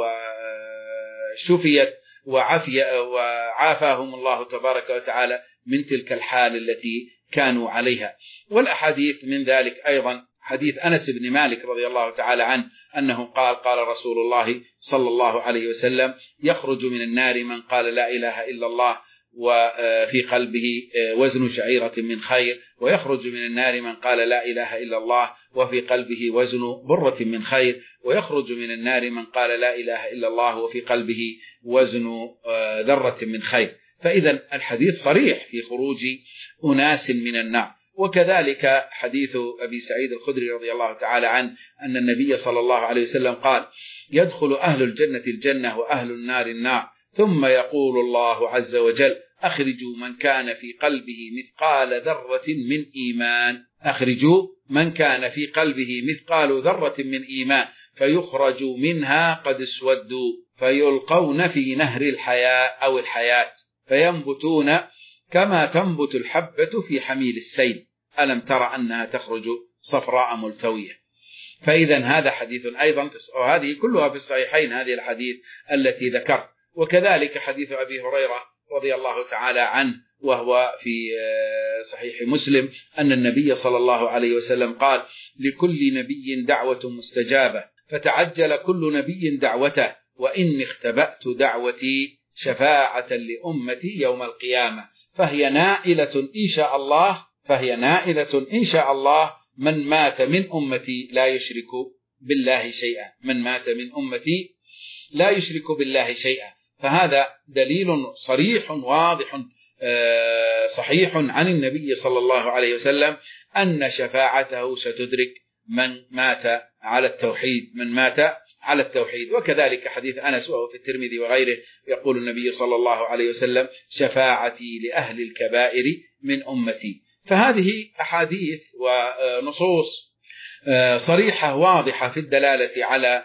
وشفيت وعافي وعافاهم الله تبارك وتعالى من تلك الحال التي كانوا عليها. والأحاديث من ذلك أيضا حديث أنس بن مالك رضي الله تعالى عنه أنه قال قال رسول الله صلى الله عليه وسلم: يخرج من النار من قال لا إله إلا الله وفي قلبه وزن شعيرة من خير، ويخرج من النار من قال لا إله إلا الله وفي قلبه وزن برة من خير، ويخرج من النار من قال لا إله إلا الله وفي قلبه وزن ذرة من خير. فإذا الحديث صريح في خروج أناس من النار. وكذلك حديث أبي سعيد الخدري رضي الله تعالى عنه أن النبي صلى الله عليه وسلم قال: يدخل أهل الجنة الجنة وأهل النار النار، ثم يقول الله عز وجل: أخرجوا من كان في قلبه مثقال ذرة من إيمان أخرجوا من كان في قلبه مثقال ذرة من إيمان فيخرج منها قد اسودوا فيلقون في نهر الحياة أو الحياة فينبتون كما تنبت الحبة في حميل السيل، ألم تر أنها تخرج صفراء ملتوية. فإذا هذا حديث أيضا، وهذه كلها في الصحيحين هذه الحديث التي ذكرت. وكذلك حديث أبي هريرة رضي الله تعالى عنه وهو في صحيح مسلم أن النبي صلى الله عليه وسلم قال: لكل نبي دعوة مستجابة فتعجل كل نبي دعوته، وإني اختبأت دعوتي شفاعة لأمتي يوم القيامة فهي نائلة إن شاء الله فهي نائلة إن شاء الله من مات من أمتي لا يشرك بالله شيئا من مات من أمتي لا يشرك بالله شيئا. فهذا دليل صريح واضح صحيح عن النبي صلى الله عليه وسلم أن شفاعته ستدرك من مات على التوحيد من مات على التوحيد. وكذلك حديث أنس وهو في الترمذي وغيره يقول النبي صلى الله عليه وسلم: شفاعتي لأهل الكبائر من أمتي. فهذه أحاديث ونصوص صريحة واضحة في الدلالة على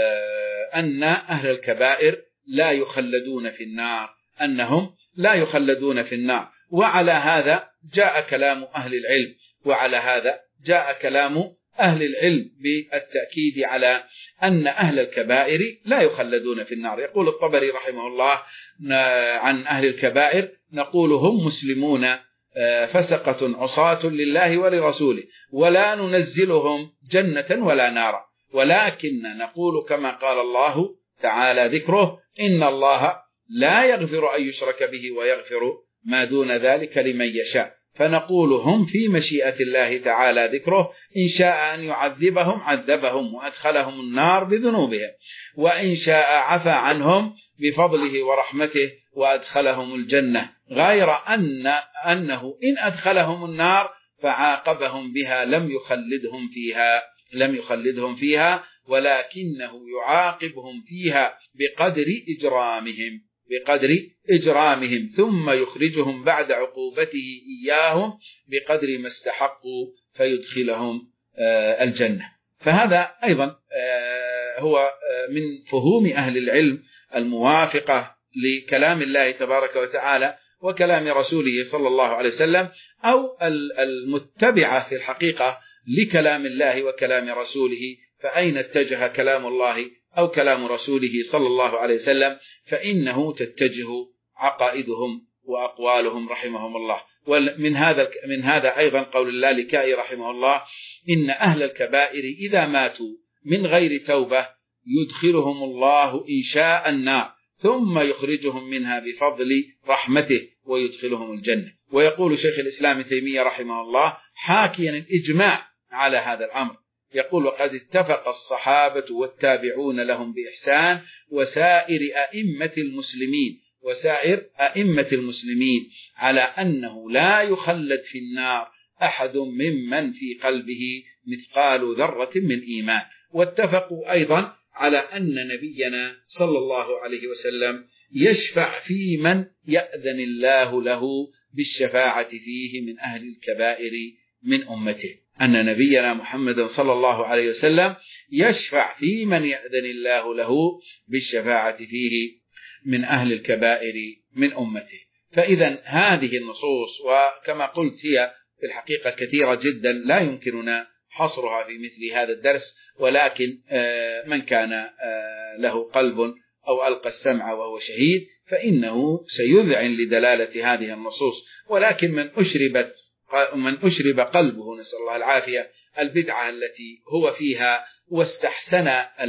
أن أهل الكبائر لا يخلدون في النار أنهم لا يخلدون في النار. وعلى هذا جاء كلام أهل العلم وعلى هذا جاء كلام أهل العلم بالتأكيد على أن أهل الكبائر لا يخلدون في النار. يقول الطبري رحمه الله عن أهل الكبائر: نقول هم مسلمون فسقة عصاة لله ولرسوله ولا ننزلهم جنة ولا نارا، ولكن نقول كما قال الله تعالى ذكره: إن الله لا يغفر أن يشرك به ويغفر ما دون ذلك لمن يشاء. فنقول هم في مشيئة الله تعالى ذكره، إن شاء أن يعذبهم عذبهم وأدخلهم النار بذنوبهم، وإن شاء عفى عنهم بفضله ورحمته وأدخلهم الجنة، غير أن أنه إن أدخلهم النار فعاقبهم بها لم يخلدهم فيها لم يخلدهم فيها ولكنه يعاقبهم فيها بقدر إجرامهم بقدر إجرامهم ثم يخرجهم بعد عقوبته إياهم بقدر ما استحقوا فيدخلهم الجنة. فهذا أيضا هو من فهوم أهل العلم الموافقة لكلام الله تبارك وتعالى وكلام رسوله صلى الله عليه وسلم، أو المتبعة في الحقيقة لكلام الله وكلام رسوله. فأين اتجه كلام الله أو كلام رسوله صلى الله عليه وسلم فإنه تتجه عقائدهم وأقوالهم رحمهم الله. ومن هذا من هذا أيضا قول اللالكائي رحمه الله: إن أهل الكبائر إذا ماتوا من غير توبة يدخلهم الله إن شاء النار ثم يخرجهم منها بفضل رحمته ويدخلهم الجنة. ويقول شيخ الإسلام تيمية رحمه الله حاكيا الإجماع على هذا الأمر، يقول: وقد اتفق الصحابة والتابعون لهم بإحسان وسائر أئمة المسلمين وسائر أئمة المسلمين على أنه لا يخلد في النار أحد ممن في قلبه مثقال ذرة من إيمان. واتفقوا أيضا على أن نبينا صلى الله عليه وسلم يشفع في من يأذن الله له بالشفاعة فيه من أهل الكبائر من أمته، أن نبينا محمد صلى الله عليه وسلم يشفع في من يأذن الله له بالشفاعة فيه من أهل الكبائر من أمته. فإذا هذه النصوص وكما قلت هي في الحقيقة كثيرة جدا لا يمكننا حصرها في مثل هذا الدرس، ولكن من كان له قلب أو ألقى السمع وهو شهيد فإنه سيذعن لدلالة هذه النصوص. ولكن من أشربت من أشرب قلبه، نسأل الله العافية، البدعة التي هو فيها واستحسن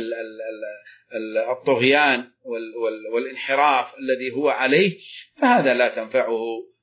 الطغيان والانحراف الذي هو عليه، فهذا لا تنفعه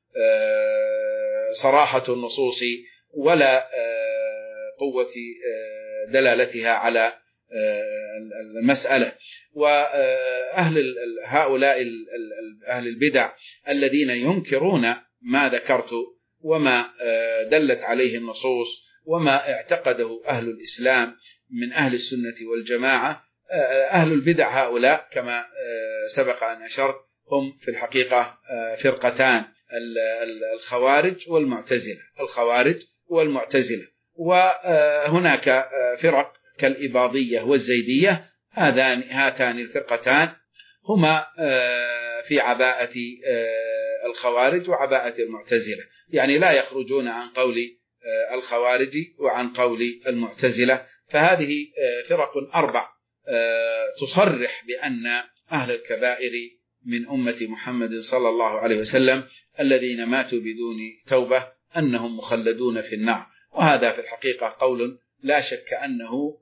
صراحة النصوص ولا قوة دلالتها على المسألة. وأهل هؤلاء أهل البدع الذين ينكرون ما ذكرت وما دلت عليه النصوص وما اعتقده أهل الإسلام من أهل السنة والجماعة، أهل البدع هؤلاء كما سبق أن أشرت هم في الحقيقة فرقتان، الخوارج والمعتزلة الخوارج والمعتزلة وهناك فرق كالإباضية والزيدية. هذان هاتان الفرقتان هما في عباءة الخوارج وعباءة المعتزلة، يعني لا يخرجون عن قول الخوارج وعن قول المعتزلة. فهذه فرق أربع تصرح بأن أهل الكبائر من أمة محمد صلى الله عليه وسلم الذين ماتوا بدون توبة أنهم مخلدون في النار، وهذا في الحقيقة قول لا شك أنه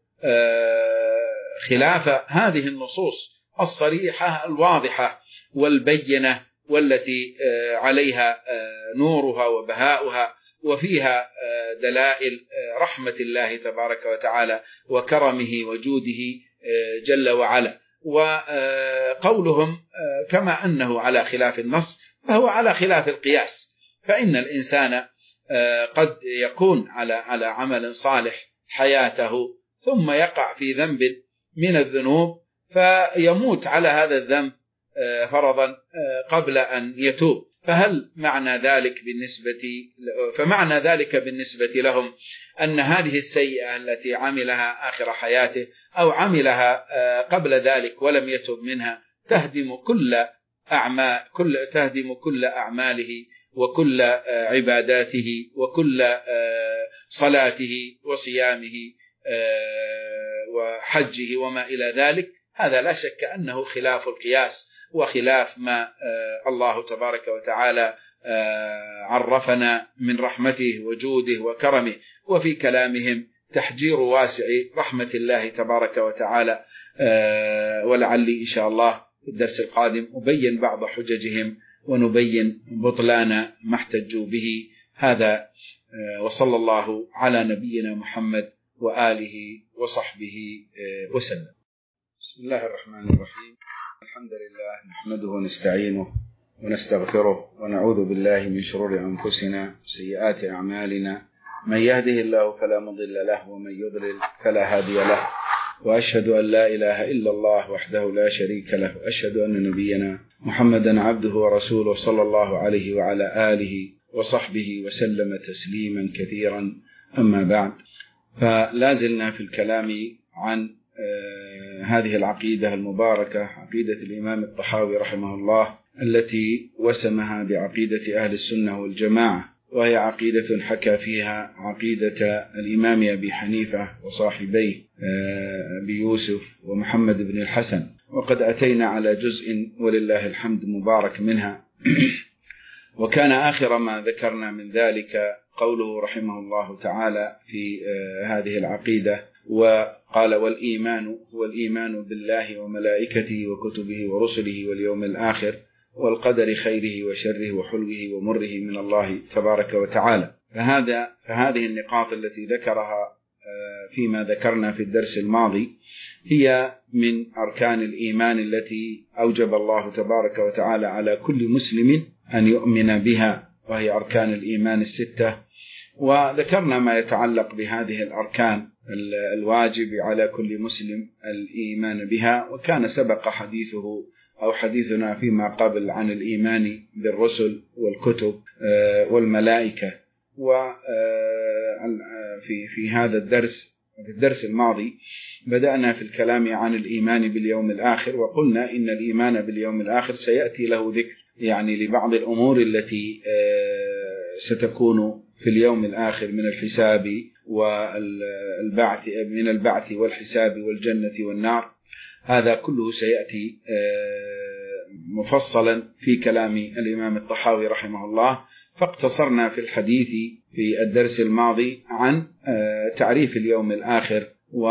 خلاف هذه النصوص الصريحة الواضحة والبينة والتي عليها نورها وبهاؤها وفيها دلائل رحمة الله تبارك وتعالى وكرمه وجوده جل وعلا. وقولهم كما أنه على خلاف النص فهو على خلاف القياس، فإن الإنسان قد يكون على على عمل صالح حياته ثم يقع في ذنب من الذنوب فيموت على هذا الذنب فرضا قبل أن يتوب، فهل معنى ذلك بالنسبة فمعنى ذلك بالنسبة لهم أن هذه السيئة التي عملها آخر حياته أو عملها قبل ذلك ولم يتوب منها تهدم كل أعمال كل تهدم كل أعماله وكل عباداته وكل صلاته وصيامه وحجه وما إلى ذلك؟ هذا لا شك أنه خلاف القياس وخلاف ما الله تبارك وتعالى عرفنا من رحمته وجوده وكرمه. وفي كلامهم تحجير واسع رحمة الله تبارك وتعالى، ولعلي إن شاء الله في الدرس القادم أبين بعض حججهم ونبين بطلان ما احتجوا به. هذا وصلى الله على نبينا محمد وآله وصحبه وسلم. بسم الله الرحمن الرحيم. الحمد لله نحمده ونستعينه ونستغفره ونعوذ بالله من شرور أنفسنا وسيئات أعمالنا، من يهده الله فلا مضل له ومن يضلل فلا هادي له، وأشهد أن لا إله إلا الله وحده لا شريك له، وأشهد أن نبينا محمدا عبده ورسوله صلى الله عليه وعلى آله وصحبه وسلم تسليما كثيرا. أما بعد، فلازلنا في الكلام عن هذه العقيدة المباركة، عقيدة الإمام الطحاوي رحمه الله، التي وسمها بعقيدة أهل السنة والجماعة، وهي عقيدة حكى فيها عقيدة الإمام أبي حنيفة وصاحبيه أبي يوسف ومحمد بن الحسن، وقد أتينا على جزء ولله الحمد مبارك منها. وكان آخر ما ذكرنا من ذلك قوله رحمه الله تعالى في هذه العقيدة، وقال: والإيمان هو الإيمان بالله وملائكته وكتبه ورسله واليوم الآخر والقدر خيره وشره وحلوه ومره من الله تبارك وتعالى. فهذا فهذه النقاط التي ذكرها فيما ذكرنا في الدرس الماضي هي من أركان الإيمان التي أوجب الله تبارك وتعالى على كل مسلم أن يؤمن بها، وهي أركان الإيمان الستة. وذكرنا ما يتعلق بهذه الأركان الواجب على كل مسلم الإيمان بها، وكان سبق حديثه أو حديثنا فيما قبل عن الإيمان بالرسل والكتب والملائكة. وفي في هذا الدرس في الدرس الماضي بدأنا في الكلام عن الإيمان باليوم الآخر، وقلنا إن الإيمان باليوم الآخر سيأتي له ذكر، يعني لبعض الأمور التي ستكون في اليوم الآخر من الحساب والبعث، من البعث والحساب والجنة والنار. هذا كله سيأتي مفصلا في كلام الإمام الطحاوي رحمه الله، فاقتصرنا في الحديث في الدرس الماضي عن تعريف اليوم الآخر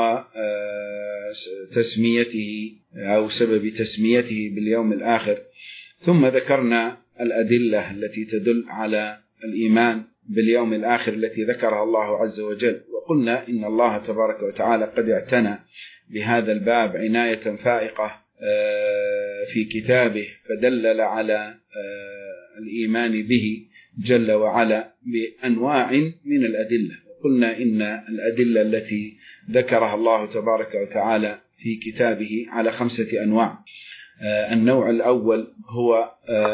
وتسميته أو سبب تسميته باليوم الآخر، ثم ذكرنا الأدلة التي تدل على الإيمان باليوم الآخر التي ذكرها الله عز وجل، وقلنا إن الله تبارك وتعالى قد اعتنى بهذا الباب عناية فائقة في كتابه، فدلل على الإيمان به جل وعلا بأنواع من الأدلة. وقلنا إن الأدلة التي ذكرها الله تبارك وتعالى في كتابه على خمسة أنواع. النوع الأول هو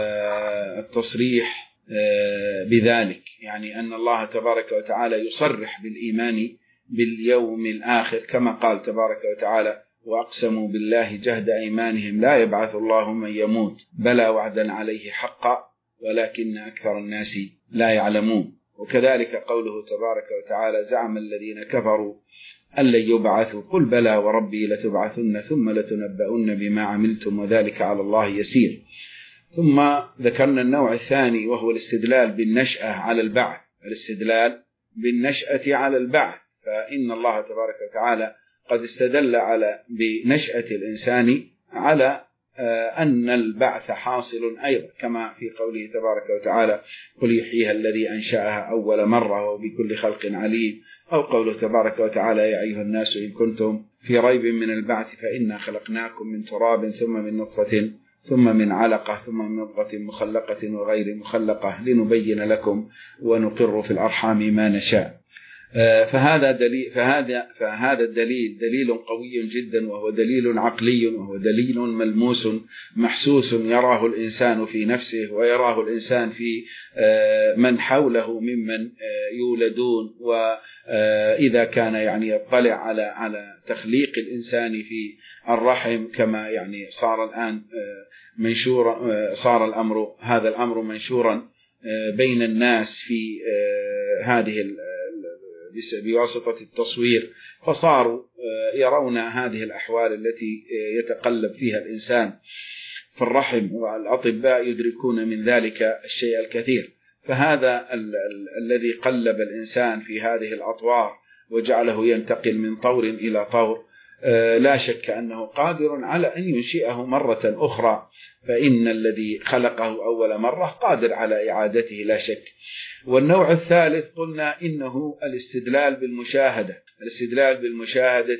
التصريح بذلك، يعني أن الله تبارك وتعالى يصرح بالإيمان باليوم الآخر كما قال تبارك وتعالى: وأقسموا بالله جهد أيمانهم لا يبعث الله من يموت بلى وعدا عليه حقا ولكن أكثر الناس لا يعلمون. وكذلك قوله تبارك وتعالى: زعم الذين كفروا أن لن يبعثوا قل بلى وربي لتبعثن ثم لتنبؤن بما عملتم وذلك على الله يسير. ثم ذكرنا النوع الثاني وهو الاستدلال بالنشأة على البعث، الاستدلال بالنشأة على البعث، فإن الله تبارك وتعالى قد استدل على بنشأة الإنسان على أن البعث حاصل أيضا، كما في قوله تبارك وتعالى: قل يحييها الذي أنشأها أول مرة وبكل خلق عليم. أو قوله تبارك وتعالى: يا أيها الناس إن كنتم في ريب من البعث فإنا خلقناكم من تراب ثم من نطفة ثم من علقة ثم من مضغة مخلقة وغير مخلقة لنبين لكم ونقر في الأرحام ما نشاء. فهذا دليل فهذا فهذا الدليل دليل قوي جدا، وهو دليل عقلي، وهو دليل ملموس محسوس يراه الإنسان في نفسه ويراه الإنسان في من حوله ممن يولدون. وإذا كان يعني يطلع على على تخليق الإنسان في الرحم كما يعني صار الآن منشورا، صار الأمر هذا الأمر منشورا بين الناس في هذه بواسطة التصوير، فصاروا يرون هذه الأحوال التي يتقلب فيها الإنسان في الرحم، والأطباء يدركون من ذلك الشيء الكثير. فهذا ال ال الذي قلب الإنسان في هذه الأطوار وجعله ينتقل من طور إلى طور لا شك أنه قادر على أن ينشئه مرة أخرى، فإن الذي خلقه أول مرة قادر على إعادته لا شك. والنوع الثالث قلنا إنه الاستدلال بالمشاهدة، الاستدلال بالمشاهدة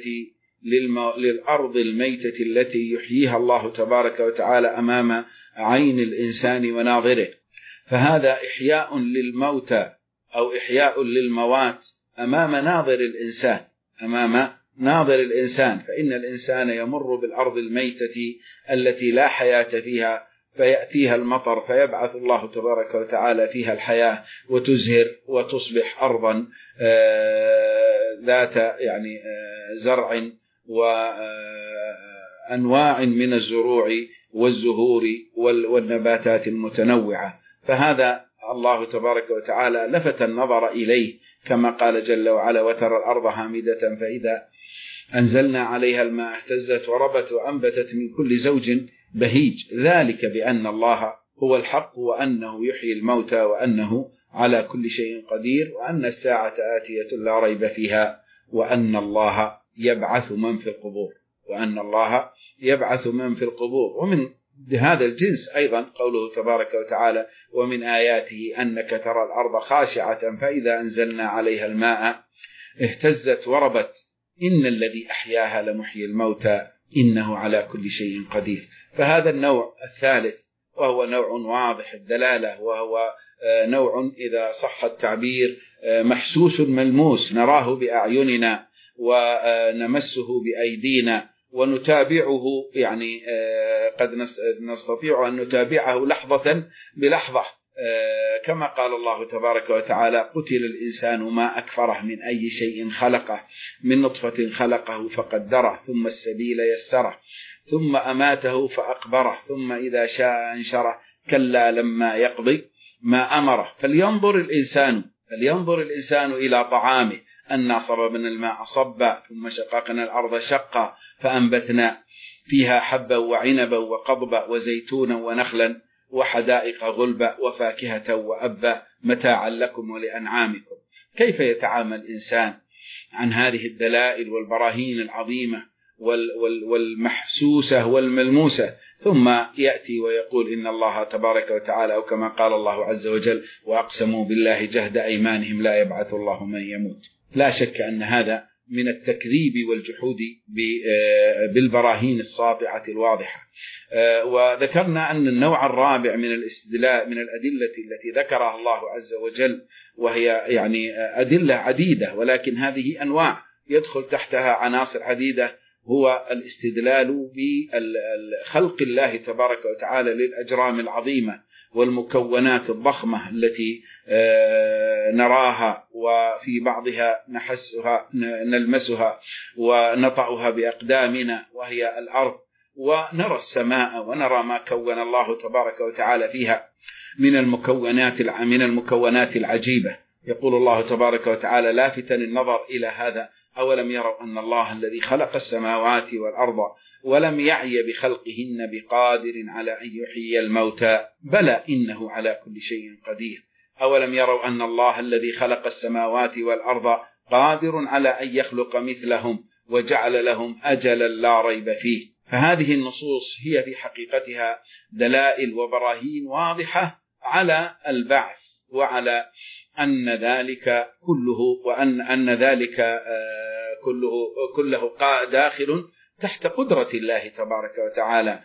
للأرض الميتة التي يحييها الله تبارك وتعالى أمام عين الإنسان وناظره. فهذا إحياء للموتى أو إحياء للموات أمام ناظر الإنسان، أمام ناظر الإنسان. فإن الإنسان يمر بالأرض الميتة التي لا حياة فيها، فيأتيها المطر فيبعث الله تبارك وتعالى فيها الحياة وتزهر وتصبح أرضا ذات يعني زرع وأنواع من الزروع والزهور والنباتات المتنوعة. فهذا الله تبارك وتعالى لفت النظر إليه كما قال جل وعلا: وترى الأرض هامدة فإذا أنزلنا عليها الماء اهتزت وربت وأنبتت من كل زوج بهيج، ذلك بأن الله هو الحق وأنه يحيي الموتى وأنه على كل شيء قدير وأن الساعة آتية لا ريب فيها وأن الله يبعث من في القبور، وأن الله يبعث من في القبور. ومن هذا الجنس أيضا قوله تبارك وتعالى: ومن آياته أنك ترى الأرض خاشعة فإذا أنزلنا عليها الماء اهتزت وربت إن الذي أحياها لمحيي الموتى إنه على كل شيء قدير. فهذا النوع الثالث وهو نوع واضح الدلالة، وهو نوع إذا صح التعبير محسوس ملموس، نراه بأعيننا ونمسه بأيدينا ونتابعه، يعني قد نستطيع أن نتابعه لحظة بلحظة، كما قال الله تبارك وتعالى: قتل الإنسان ما أكفره من أي شيء خلقه من نطفة خلقه فقدره ثم السبيل يسره ثم أماته فأقبره ثم إذا شاء أنشره كلا لما يقضي ما أمره. فلينظر الإنسان فلينظر الإنسان إلى طعامه أنا صببنا الماء صبا ثم شققنا الأرض شقا فأنبتنا فيها حبا وعنبا وقضبا وزيتونا ونخلا وحدائق غلبا وفاكهة وأبا متاعا لكم ولأنعامكم. كيف يتعامل الإنسان عن هذه الدلائل والبراهين العظيمة والمحسوسة والملموسة ثم يأتي ويقول إن الله تبارك وتعالى، أو كما قال الله عز وجل وأقسموا بالله جهد أيمانهم لا يبعث الله من يموت. لا شك أن هذا من التكذيب والجحود بالبراهين الساطعة الواضحة. وذكرنا أن النوع الرابع من الاستدلاء من الأدلة التي ذكرها الله عز وجل، وهي يعني أدلة عديدة ولكن هذه أنواع يدخل تحتها عناصر عديدة، هو الاستدلال بخلق الله تبارك وتعالى للأجرام العظيمة والمكونات الضخمة التي نراها وفي بعضها نحسها نلمسها ونطعها بأقدامنا وهي الأرض، ونرى السماء ونرى ما كون الله تبارك وتعالى فيها من المكونات من المكونات العجيبة. يقول الله تبارك وتعالى لافتا النظر إلى هذا أولم يروا أن الله الذي خلق السماوات والأرض ولم يعي بخلقهن بقادر على أن يحيي الموتى بلى إنه على كل شيء قدير. أولم يروا أن الله الذي خلق السماوات والأرض قادر على أن يخلق مثلهم وجعل لهم أجلا لا ريب فيه. فهذه النصوص هي في حقيقتها دلائل وبراهين واضحة على البعث وعلى أن ذلك كله وأن أن ذلك كله كله داخل تحت قدرة الله تبارك وتعالى،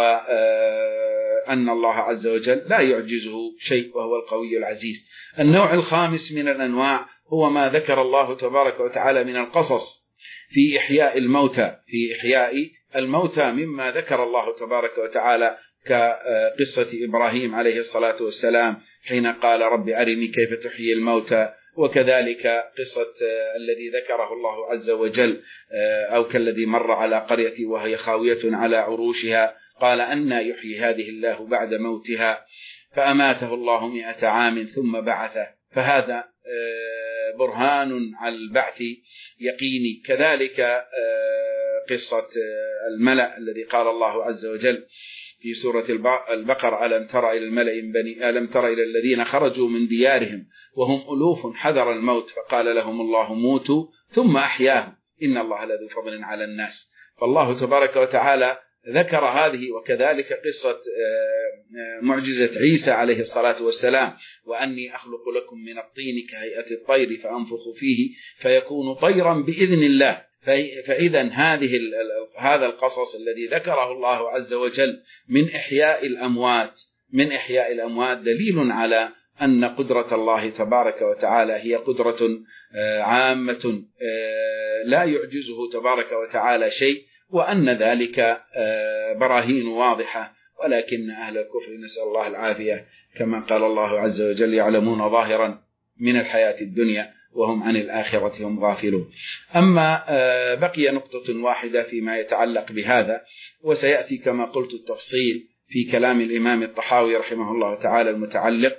وأن الله عز وجل لا يعجزه شيء وهو القوي العزيز. النوع الخامس من الأنواع هو ما ذكر الله تبارك وتعالى من القصص في إحياء الموتى في إحياء الموتى مما ذكر الله تبارك وتعالى كقصة إبراهيم عليه الصلاة والسلام حين قال رب أرني كيف تحيي الموتى، وكذلك قصة الذي ذكره الله عز وجل أو كالذي مر على قرية وهي خاوية على عروشها قال أنى يحيي هذه الله بعد موتها فأماته الله مئة عام ثم بعثه، فهذا برهان على البعث يقيني. كذلك قصة الملأ الذي قال الله عز وجل في سورة البقرة ألم تر إلى الملأ بني ألم تر إلى الذين خرجوا من ديارهم وهم ألوف حذر الموت فقال لهم الله موتوا ثم أحياهم إن الله لذو فضل على الناس. فالله تبارك وتعالى ذكر هذه، وكذلك قصة معجزة عيسى عليه الصلاة والسلام وأني أخلق لكم من الطين كهيئة الطير فأنفخ فيه فيكون طيرا بإذن الله. فإذا هذه هذا القصص الذي ذكره الله عز وجل من إحياء الأموات من إحياء الأموات دليل على أن قدرة الله تبارك وتعالى هي قدرة عامة لا يعجزه تبارك وتعالى شيء، وأن ذلك براهين واضحة، ولكن أهل الكفر نسأل الله العافية كما قال الله عز وجل يعلمون ظاهرا من الحياة الدنيا وهم عن الآخرة هم غافلون. أما بقي نقطة واحدة فيما يتعلق بهذا، وسيأتي كما قلت التفصيل في كلام الإمام الطحاوي رحمه الله تعالى المتعلق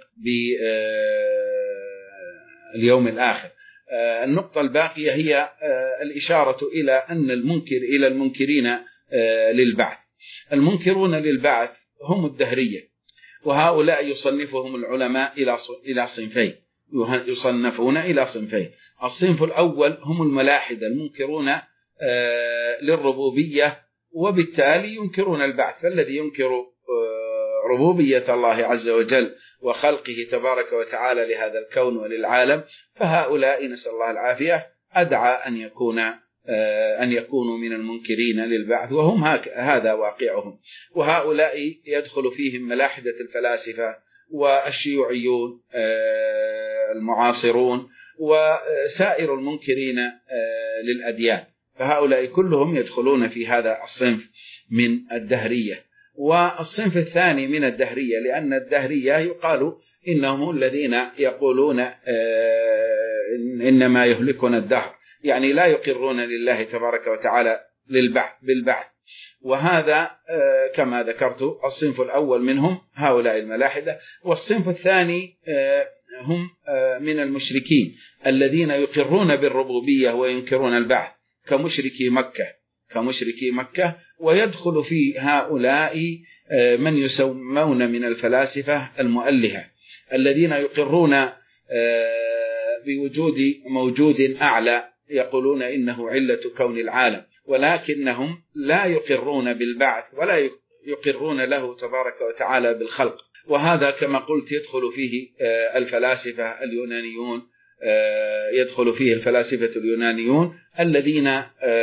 باليوم الآخر. النقطة الباقية هي الإشارة إلى أن المنكر إلى المنكرين للبعث. المنكرون للبعث هم الدهرية، وهؤلاء يصنفهم العلماء إلى صنفين يصنفون إلى صنفين. الصنف الأول هم الملاحدة المنكرون للربوبية وبالتالي ينكرون البعث، فالذي ينكر ربوبية الله عز وجل وخلقه تبارك وتعالى لهذا الكون وللعالم، فهؤلاء نسأل الله العافية أدعى أن يكون أن يكونوا من المنكرين للبعث، وهم هذا واقعهم. وهؤلاء يدخل فيهم ملاحدة الفلاسفة والشيوعيون المعاصرون وسائر المنكرين للأديان، فهؤلاء كلهم يدخلون في هذا الصنف من الدهرية. والصنف الثاني من الدهرية، لأن الدهرية يقال إنهم الذين يقولون إنما يهلكنا الدهر، يعني لا يقرون لله تبارك وتعالى للبعث بالبعث. وهذا كما ذكرت الصنف الأول منهم هؤلاء الملاحدة. والصنف الثاني هم من المشركين الذين يقرون بالربوبية وينكرون البعث كمشركي مكة كمشركي مكة ويدخل في هؤلاء من يسمون من الفلاسفة المؤلهة الذين يقرون بوجود موجود أعلى، يقولون إنه علة كون العالم، ولكنهم لا يقرون بالبعث ولا يقرون له تبارك وتعالى بالخلق. وهذا كما قلت يدخل فيه الفلاسفة اليونانيون يدخل فيه الفلاسفة اليونانيون الذين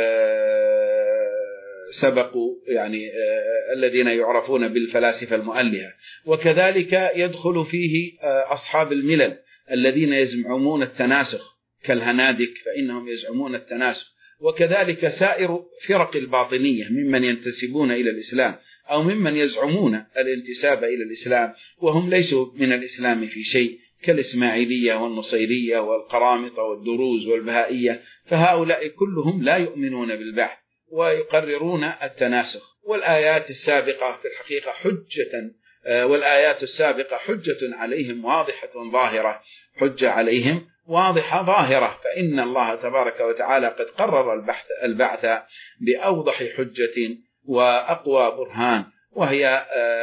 سبقوا يعني الذين يعرفون بالفلاسفة المؤلهة. وكذلك يدخل فيه أصحاب الملل الذين يزعمون التناسخ كالهنادك فإنهم يزعمون التناسخ، وكذلك سائر فرق الباطنية ممن ينتسبون إلى الإسلام أو ممن يزعمون الانتساب إلى الإسلام وهم ليسوا من الإسلام في شيء كالإسماعيلية والنصيرية والقرامطة والدروز والبهائية، فهؤلاء كلهم لا يؤمنون بالبعث ويقررون التناسخ. والآيات السابقة في الحقيقة حجة والآيات السابقة حجة عليهم واضحة ظاهرة حجة عليهم واضحة ظاهرة، فإن الله تبارك وتعالى قد قرر البحث البعث بأوضح حجة وأقوى برهان، وهي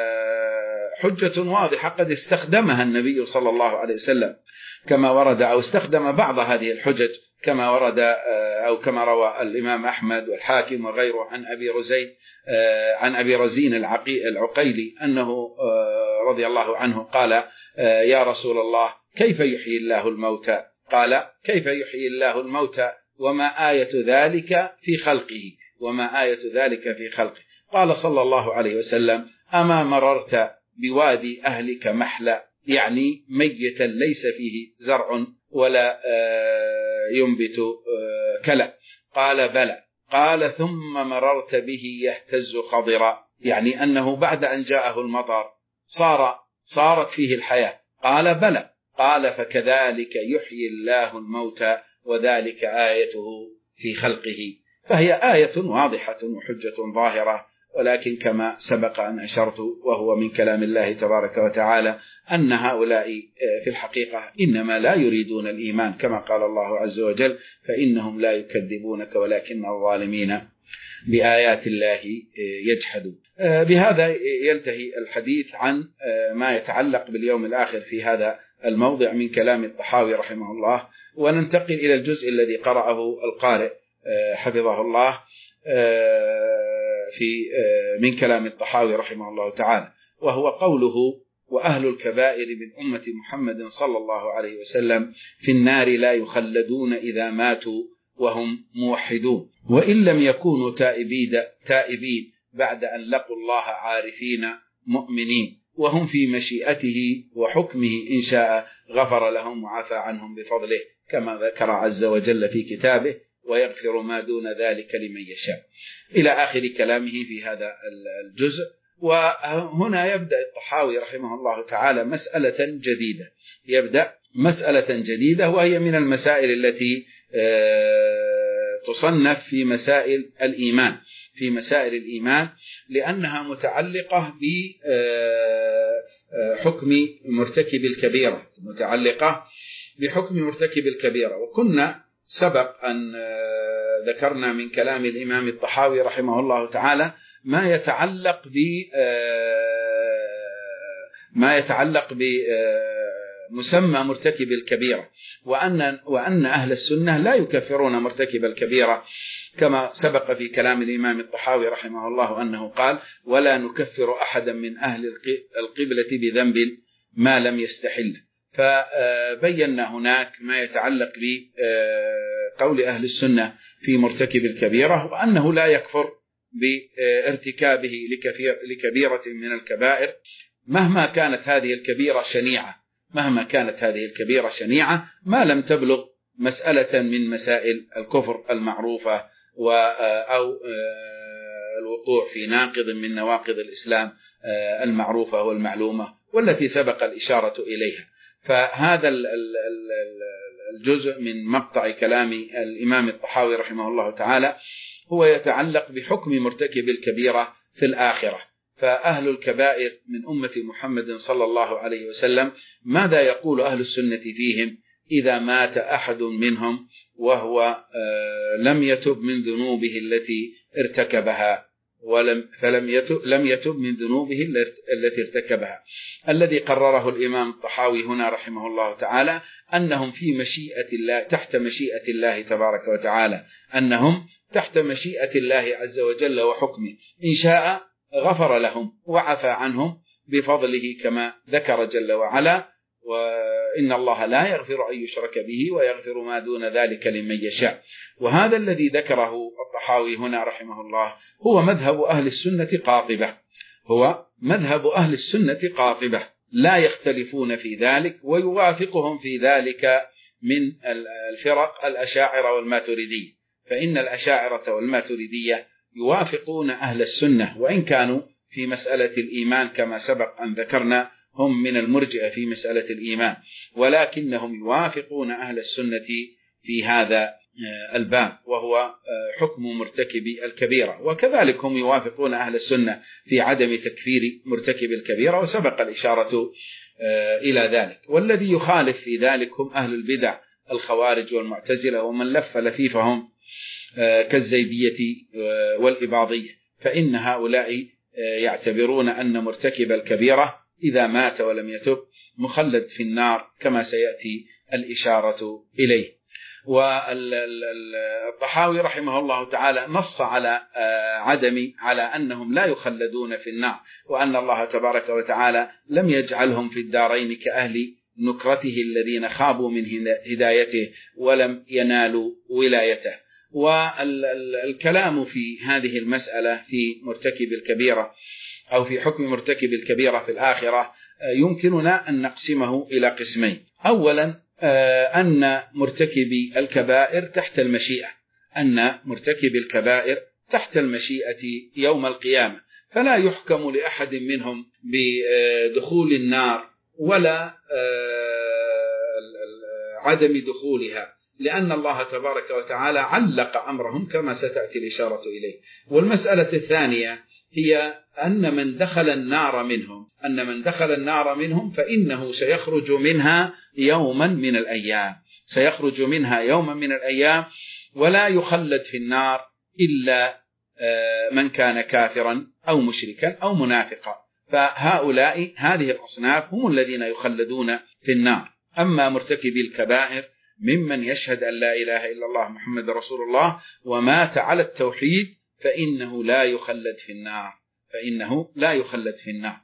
حجة واضحة قد استخدمها النبي صلى الله عليه وسلم كما ورد أو استخدم بعض هذه الحجج كما ورد أو كما روى الإمام أحمد والحاكم وغيره عن أبي رزين عن أبي رزين العقيلي أنه رضي الله عنه قال: يا رسول الله كيف يحيي الله الموتى؟ قال: كيف يحيي الله الموتى وما آية ذلك في خلقه وما آية ذلك في خلقه؟ قال صلى الله عليه وسلم: أما مررت بوادي أهلك محلى، يعني ميتا ليس فيه زرع ولا ينبت كلأ؟ قال: بلى. قال: ثم مررت به يهتز خضرا، يعني أنه بعد أن جاءه المطر صار صارت فيه الحياة. قال: بلى. قال: فكذلك يحيي الله الموتى وذلك آيته في خلقه. فهي آية واضحة وحجة ظاهرة، ولكن كما سبق أن أشرت وهو من كلام الله تبارك وتعالى أن هؤلاء في الحقيقة إنما لا يريدون الإيمان كما قال الله عز وجل: فإنهم لا يكذبونك ولكن الظالمين بآيات الله يجحدون. بهذا ينتهي الحديث عن ما يتعلق باليوم الآخر في هذا الموضع من كلام الطحاوي رحمه الله، وننتقل إلى الجزء الذي قرأه القارئ حفظه الله في من كلام الطحاوي رحمه الله تعالى، وهو قوله: وأهل الكبائر من أمة محمد صلى الله عليه وسلم في النار لا يخلدون إذا ماتوا وهم موحدون، وإن لم يكونوا تائبين بعد أن لقوا الله عارفين مؤمنين، وهم في مشيئته وحكمه إن شاء غفر لهم وعفى عنهم بفضله كما ذكر عز وجل في كتابه: ويغفر ما دون ذلك لمن يشاء، إلى آخر كلامه في هذا الجزء. وهنا يبدأ الطحاوي رحمه الله تعالى مسألة جديدة يبدأ مسألة جديدة وهي من المسائل التي تصنف في مسائل الإيمان في مسائل الإيمان لأنها متعلقة بحكم مرتكب الكبيرة متعلقة بحكم مرتكب الكبيرة وكنا سبق أن ذكرنا من كلام الإمام الطحاوي رحمه الله تعالى ما يتعلق ب ما يتعلق بمسمى مرتكب الكبيرة، وأن وأن أهل السنة لا يكفرون مرتكب الكبيرة كما سبق في كلام الإمام الطحاوي رحمه الله أنه قال: ولا نكفر أحدا من أهل القبلة بذنب ما لم يستحل. فبينا هناك ما يتعلق بقول أهل السنة في مرتكب الكبيرة، وأنه لا يكفر بارتكابه لكبيرة من الكبائر مهما كانت هذه الكبيرة شنيعة مهما كانت هذه الكبيرة شنيعة ما لم تبلغ مسألة من مسائل الكفر المعروفة أو الوقوع في ناقض من نواقض الإسلام المعروفة والمعلومة والتي سبق الإشارة إليها. فهذا الجزء من مقطع كلام الإمام الطحاوي رحمه الله تعالى هو يتعلق بحكم مرتكب الكبيرة في الآخرة، فأهل الكبائر من أمة محمد صلى الله عليه وسلم ماذا يقول أهل السنة فيهم إذا مات أحد منهم وهو لم يتب من ذنوبه التي ارتكبها ولم فلم يتب لم يتب من ذنوبه التي ارتكبها؟ الذي قرره الإمام الطحاوي هنا رحمه الله تعالى أنهم في مشيئة الله، تحت مشيئة الله تبارك وتعالى، أنهم تحت مشيئة الله عز وجل وحكمه، إن شاء غفر لهم وعفى عنهم بفضله كما ذكر جل وعلا: وإن الله لا يغفر أن يشرك به ويغفر ما دون ذلك لمن يشاء. وهذا الذي ذكره الطحاوي هنا رحمه الله هو مذهب أهل السنة قاطبة، هو مذهب أهل السنة قاطبة، لا يختلفون في ذلك، ويوافقهم في ذلك من الفرق الأشاعرة والماتريدية، فإن الأشاعرة والماتريدية يوافقون أهل السنة، وإن كانوا في مسألة الإيمان كما سبق أن ذكرنا هم من المرجئة في مسألة الإيمان، ولكنهم يوافقون أهل السنة في هذا الباب وهو حكم مرتكب الكبيرة، وكذلك هم يوافقون أهل السنة في عدم تكفير مرتكب الكبيرة، وسبق الإشارة إلى ذلك. والذي يخالف في ذلك هم أهل البدع الخوارج والمعتزلة ومن لف لفيفهم كالزيدية والإباضية، فإن هؤلاء يعتبرون أن مرتكب الكبيرة إذا مات ولم يتب مخلد في النار كما سيأتي الإشارة إليه. والطحاوي رحمه الله تعالى نص على عدم على أنهم لا يخلدون في النار، وأن الله تبارك وتعالى لم يجعلهم في الدارين كأهل نكرته الذين خابوا من هدايته ولم ينالوا ولايته. والكلام في هذه المسألة في مرتكب الكبيرة أو في حكم مرتكب الكبيرة في الآخرة يمكننا أن نقسمه إلى قسمين. أولا أن مرتكبي الكبائر تحت المشيئة، أن مرتكب الكبائر تحت المشيئة يوم القيامة، فلا يحكم لأحد منهم بدخول النار ولا عدم دخولها، لأن الله تبارك وتعالى علق أمرهم كما ستأتي الإشارة إليه. والمسألة الثانية هي أن من دخل النار منهم أن من دخل النار منهم فإنه سيخرج منها يوما من الأيام، سيخرج منها يوما من الأيام، ولا يخلد في النار إلا من كان كافرا أو مشركا أو منافقا، فهؤلاء هذه الأصناف هم الذين يخلدون في النار. أما مرتكبي الكبائر ممن يشهد أن لا إله إلا الله محمد رسول الله ومات على التوحيد فإنه لا يخلد في النار، فإنه لا يخلد في النار.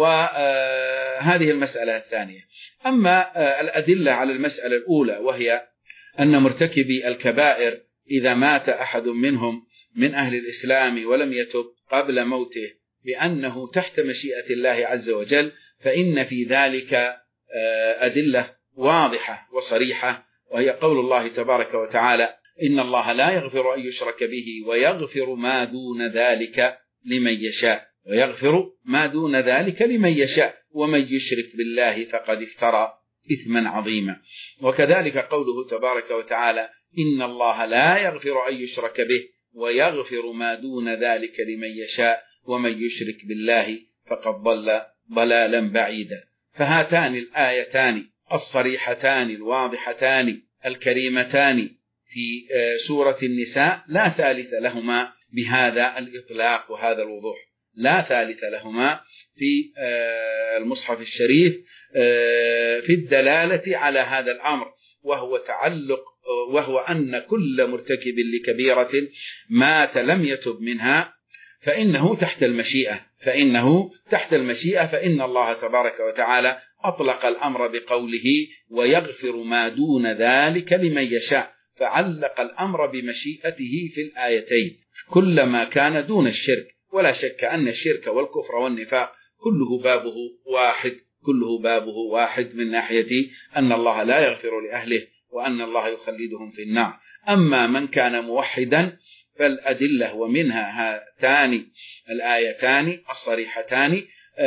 وهذه المسألة الثانية. أما الأدلة على المسألة الأولى وهي أن مرتكبي الكبائر إذا مات أحد منهم من أهل الإسلام ولم يتب قبل موته بأنه تحت مشيئة الله عز وجل، فإن في ذلك أدلة واضحة وصريحة، وهي قول الله تبارك وتعالى: إن الله لا يغفر أن يشرك به ويغفر ما دون ذلك لمن يشاء، ويغفر ما دون ذلك لمن يشاء، ومن يشرك بالله فقد افترى إثما عظيما. وكذلك قوله تبارك وتعالى: إن الله لا يغفر أن يشرك به ويغفر ما دون ذلك لمن يشاء، ومن يشرك بالله فقد ضل ضلالا بعيدا. فهاتان الآيتان الصريحتان الواضحتان الكريمتان في سورة النساء لا ثالث لهما بهذا الإطلاق وهذا الوضوح، لا ثالث لهما في المصحف الشريف في الدلالة على هذا الأمر، وهو تعلق وهو أن كل مرتكب لكبيرة مات لم يتب منها فإنه تحت المشيئة، فإنه تحت المشيئة فإن الله تبارك وتعالى أطلق الأمر بقوله: ويغفر ما دون ذلك لمن يشاء، فعلق الأمر بمشيئته في الآيتين كلما كان دون الشرك. ولا شك أن الشرك والكفر والنفاق كله بابه واحد، كله بابه واحد من ناحية أن الله لا يغفر لأهله وأن الله يخلدهم في النار. أما من كان موحدا فالأدلة ومنها هاتان الآيتان الصريحتان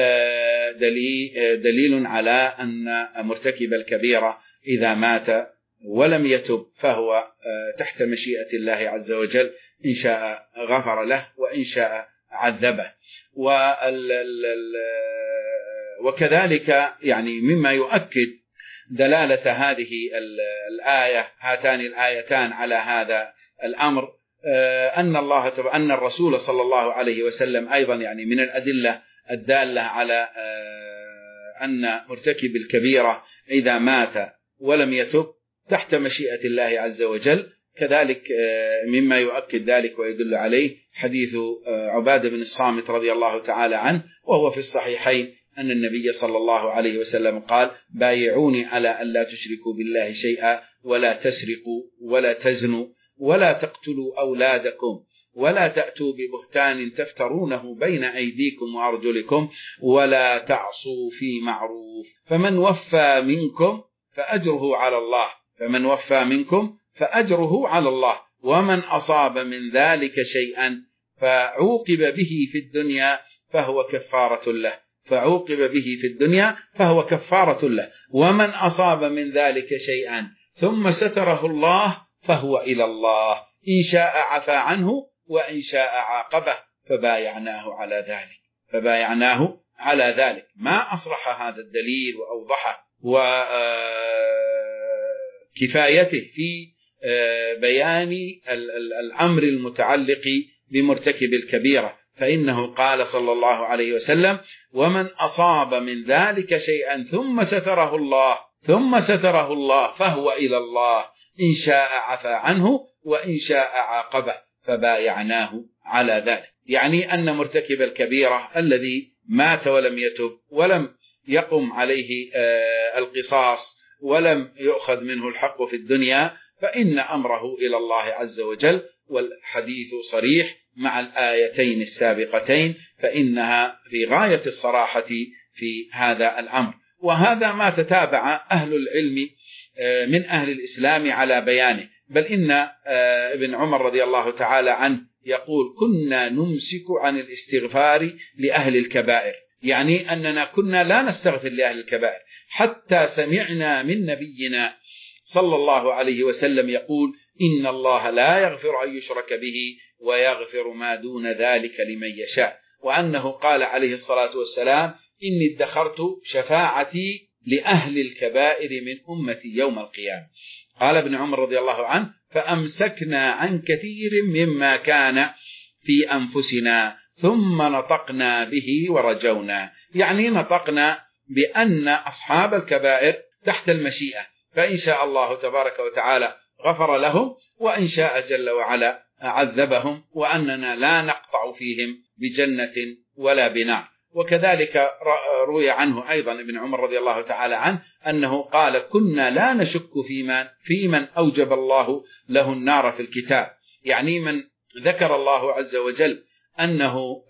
دليل على أن مرتكب الكبيرة إذا مات ولم يتب فهو تحت مشيئة الله عز وجل، إن شاء غفر له وإن شاء عذبه. وكذلك يعني مما يؤكد دلالة هذه الآية هاتان الآيتان على هذا الأمر أن الله أن الرسول صلى الله عليه وسلم أيضا يعني من الأدلة الدالة على أن مرتكب الكبيرة إذا مات ولم يتب تحت مشيئة الله عز وجل. كذلك مما يؤكد ذلك ويدل عليه حديث عبادة بن الصامت رضي الله تعالى عنه وهو في الصحيحين أن النبي صلى الله عليه وسلم قال: بايعوني على أن لا تشركوا بالله شيئا ولا تسرقوا ولا تزنوا ولا تقتلوا أولادكم ولا تأتوا ببهتان تفترونه بين أيديكم وأرجلكم ولا تعصوا في معروف فمن وفى منكم فأجره على الله فمن وفى منكم فأجره على الله ومن أصاب من ذلك شيئا فعوقب به في الدنيا فهو كفارة له فعوقب به في الدنيا فهو كفارة له ومن أصاب من ذلك شيئا ثم ستره الله فهو إلى الله إن شاء عفى عنه وإن شاء عاقبه فبايعناه على ذلك فبايعناه على ذلك. ما أصرح هذا الدليل وأوضحه وكفايته في بيان الأمر المتعلق بمرتكب الكبيرة، فإنه قال صلى الله عليه وسلم: ومن أصاب من ذلك شيئا ثم ستره الله ثم ستره الله فهو إلى الله إن شاء عفى عنه وإن شاء عاقبه فبايعناه على ذلك. يعني أن مرتكب الكبيرة الذي مات ولم يتب ولم يقم عليه القصاص ولم يؤخذ منه الحق في الدنيا فإن أمره إلى الله عز وجل، والحديث صريح مع الآيتين السابقتين فإنها في غاية الصراحة في هذا الأمر. وهذا ما تتابع أهل العلم من أهل الإسلام على بيانه، بل إن ابن عمر رضي الله تعالى عنه يقول: كنا نمسك عن الاستغفار لأهل الكبائر، يعني أننا كنا لا نستغفر لأهل الكبائر حتى سمعنا من نبينا صلى الله عليه وسلم يقول: إن الله لا يغفر أن يشرك به ويغفر ما دون ذلك لمن يشاء، وأنه قال عليه الصلاة والسلام: إني ادخرت شفاعتي لأهل الكبائر من أمتي يوم القيامة. قال ابن عمر رضي الله عنه: فأمسكنا عن كثير مما كان في أنفسنا ثم نطقنا به ورجونا، يعني نطقنا بأن أصحاب الكبائر تحت المشيئة، فإن شاء الله تبارك وتعالى غفر لهم وإن شاء جل وعلا عذبهم، وأننا لا نقطع فيهم بجنة ولا بنار. وكذلك روي عنه أيضا ابن عمر رضي الله تعالى عنه أنه قال: كنا لا نشك في من, في من أوجب الله له النار في الكتاب، يعني من ذكر الله عز وجل أنه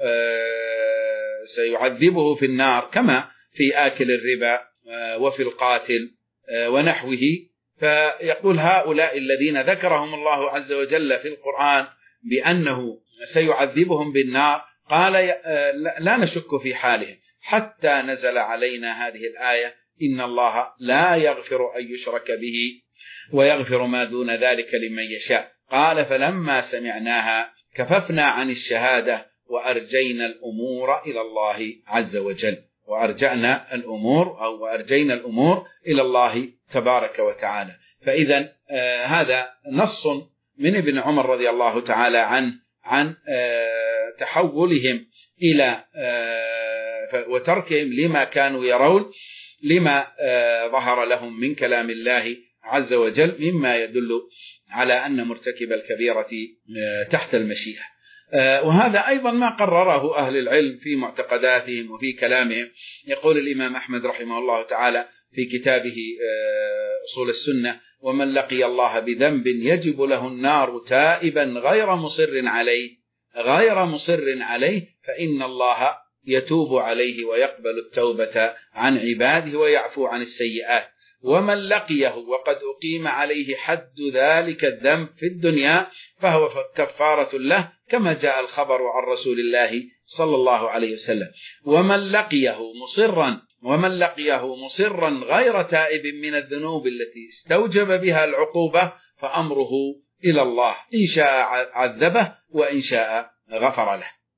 سيعذبه في النار كما في آكل الربا وفي القاتل ونحوه، فيقول: هؤلاء الذين ذكرهم الله عز وجل في القرآن بأنه سيعذبهم بالنار قال لا نشك في حالهم حتى نزل علينا هذه الآية: إن الله لا يغفر أن يشرك به ويغفر ما دون ذلك لمن يشاء. قال: فلما سمعناها كففنا عن الشهادة وأرجينا الأمور إلى الله عز وجل، وأرجعنا الأمور أو وأرجينا الأمور إلى الله تبارك وتعالى. فإذا آه هذا نص من ابن عمر رضي الله تعالى عنه عن آه تحولهم إلى آه وتركهم لما كانوا يرون لما آه ظهر لهم من كلام الله عز وجل مما يدل على أن مرتكب الكبيرة آه تحت المشيئة. وهذا أيضا ما قرره أهل العلم في معتقداتهم وفي كلامهم. يقول الإمام أحمد رحمه الله تعالى في كتابه أصول السنة: ومن لقي الله بذنب يجب له النار تائبا غير مصر عليه غير مصر عليه فإن الله يتوب عليه ويقبل التوبة عن عباده ويعفو عن السيئات. ومن لقيه وقد أقيم عليه حد ذلك الذنب في الدنيا فهو كفارة له كما جاء الخبر عن رسول الله صلى الله عليه وسلم. ومن لقيه مصرا ومن لقيه مصرا غير تائب من الذنوب التي استوجب بها العقوبة فأمره إلى الله إن شاء عذبه وإن شاء غفر له.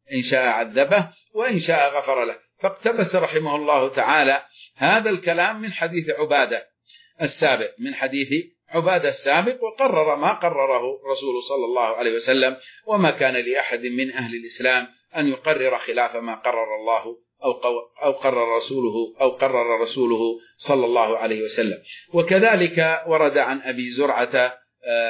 إن شاء عذبه وإن شاء غفر له. فاقتبس رحمه الله تعالى هذا الكلام من حديث عبادة السابق من حديث عبادة السابق وقرر ما قرره رسول صلى الله عليه وسلم، وما كان لأحد من أهل الإسلام أن يقرر خلاف ما قرر الله أو قرر رسوله أو قرر رسوله صلى الله عليه وسلم. وكذلك ورد عن أبي زرعة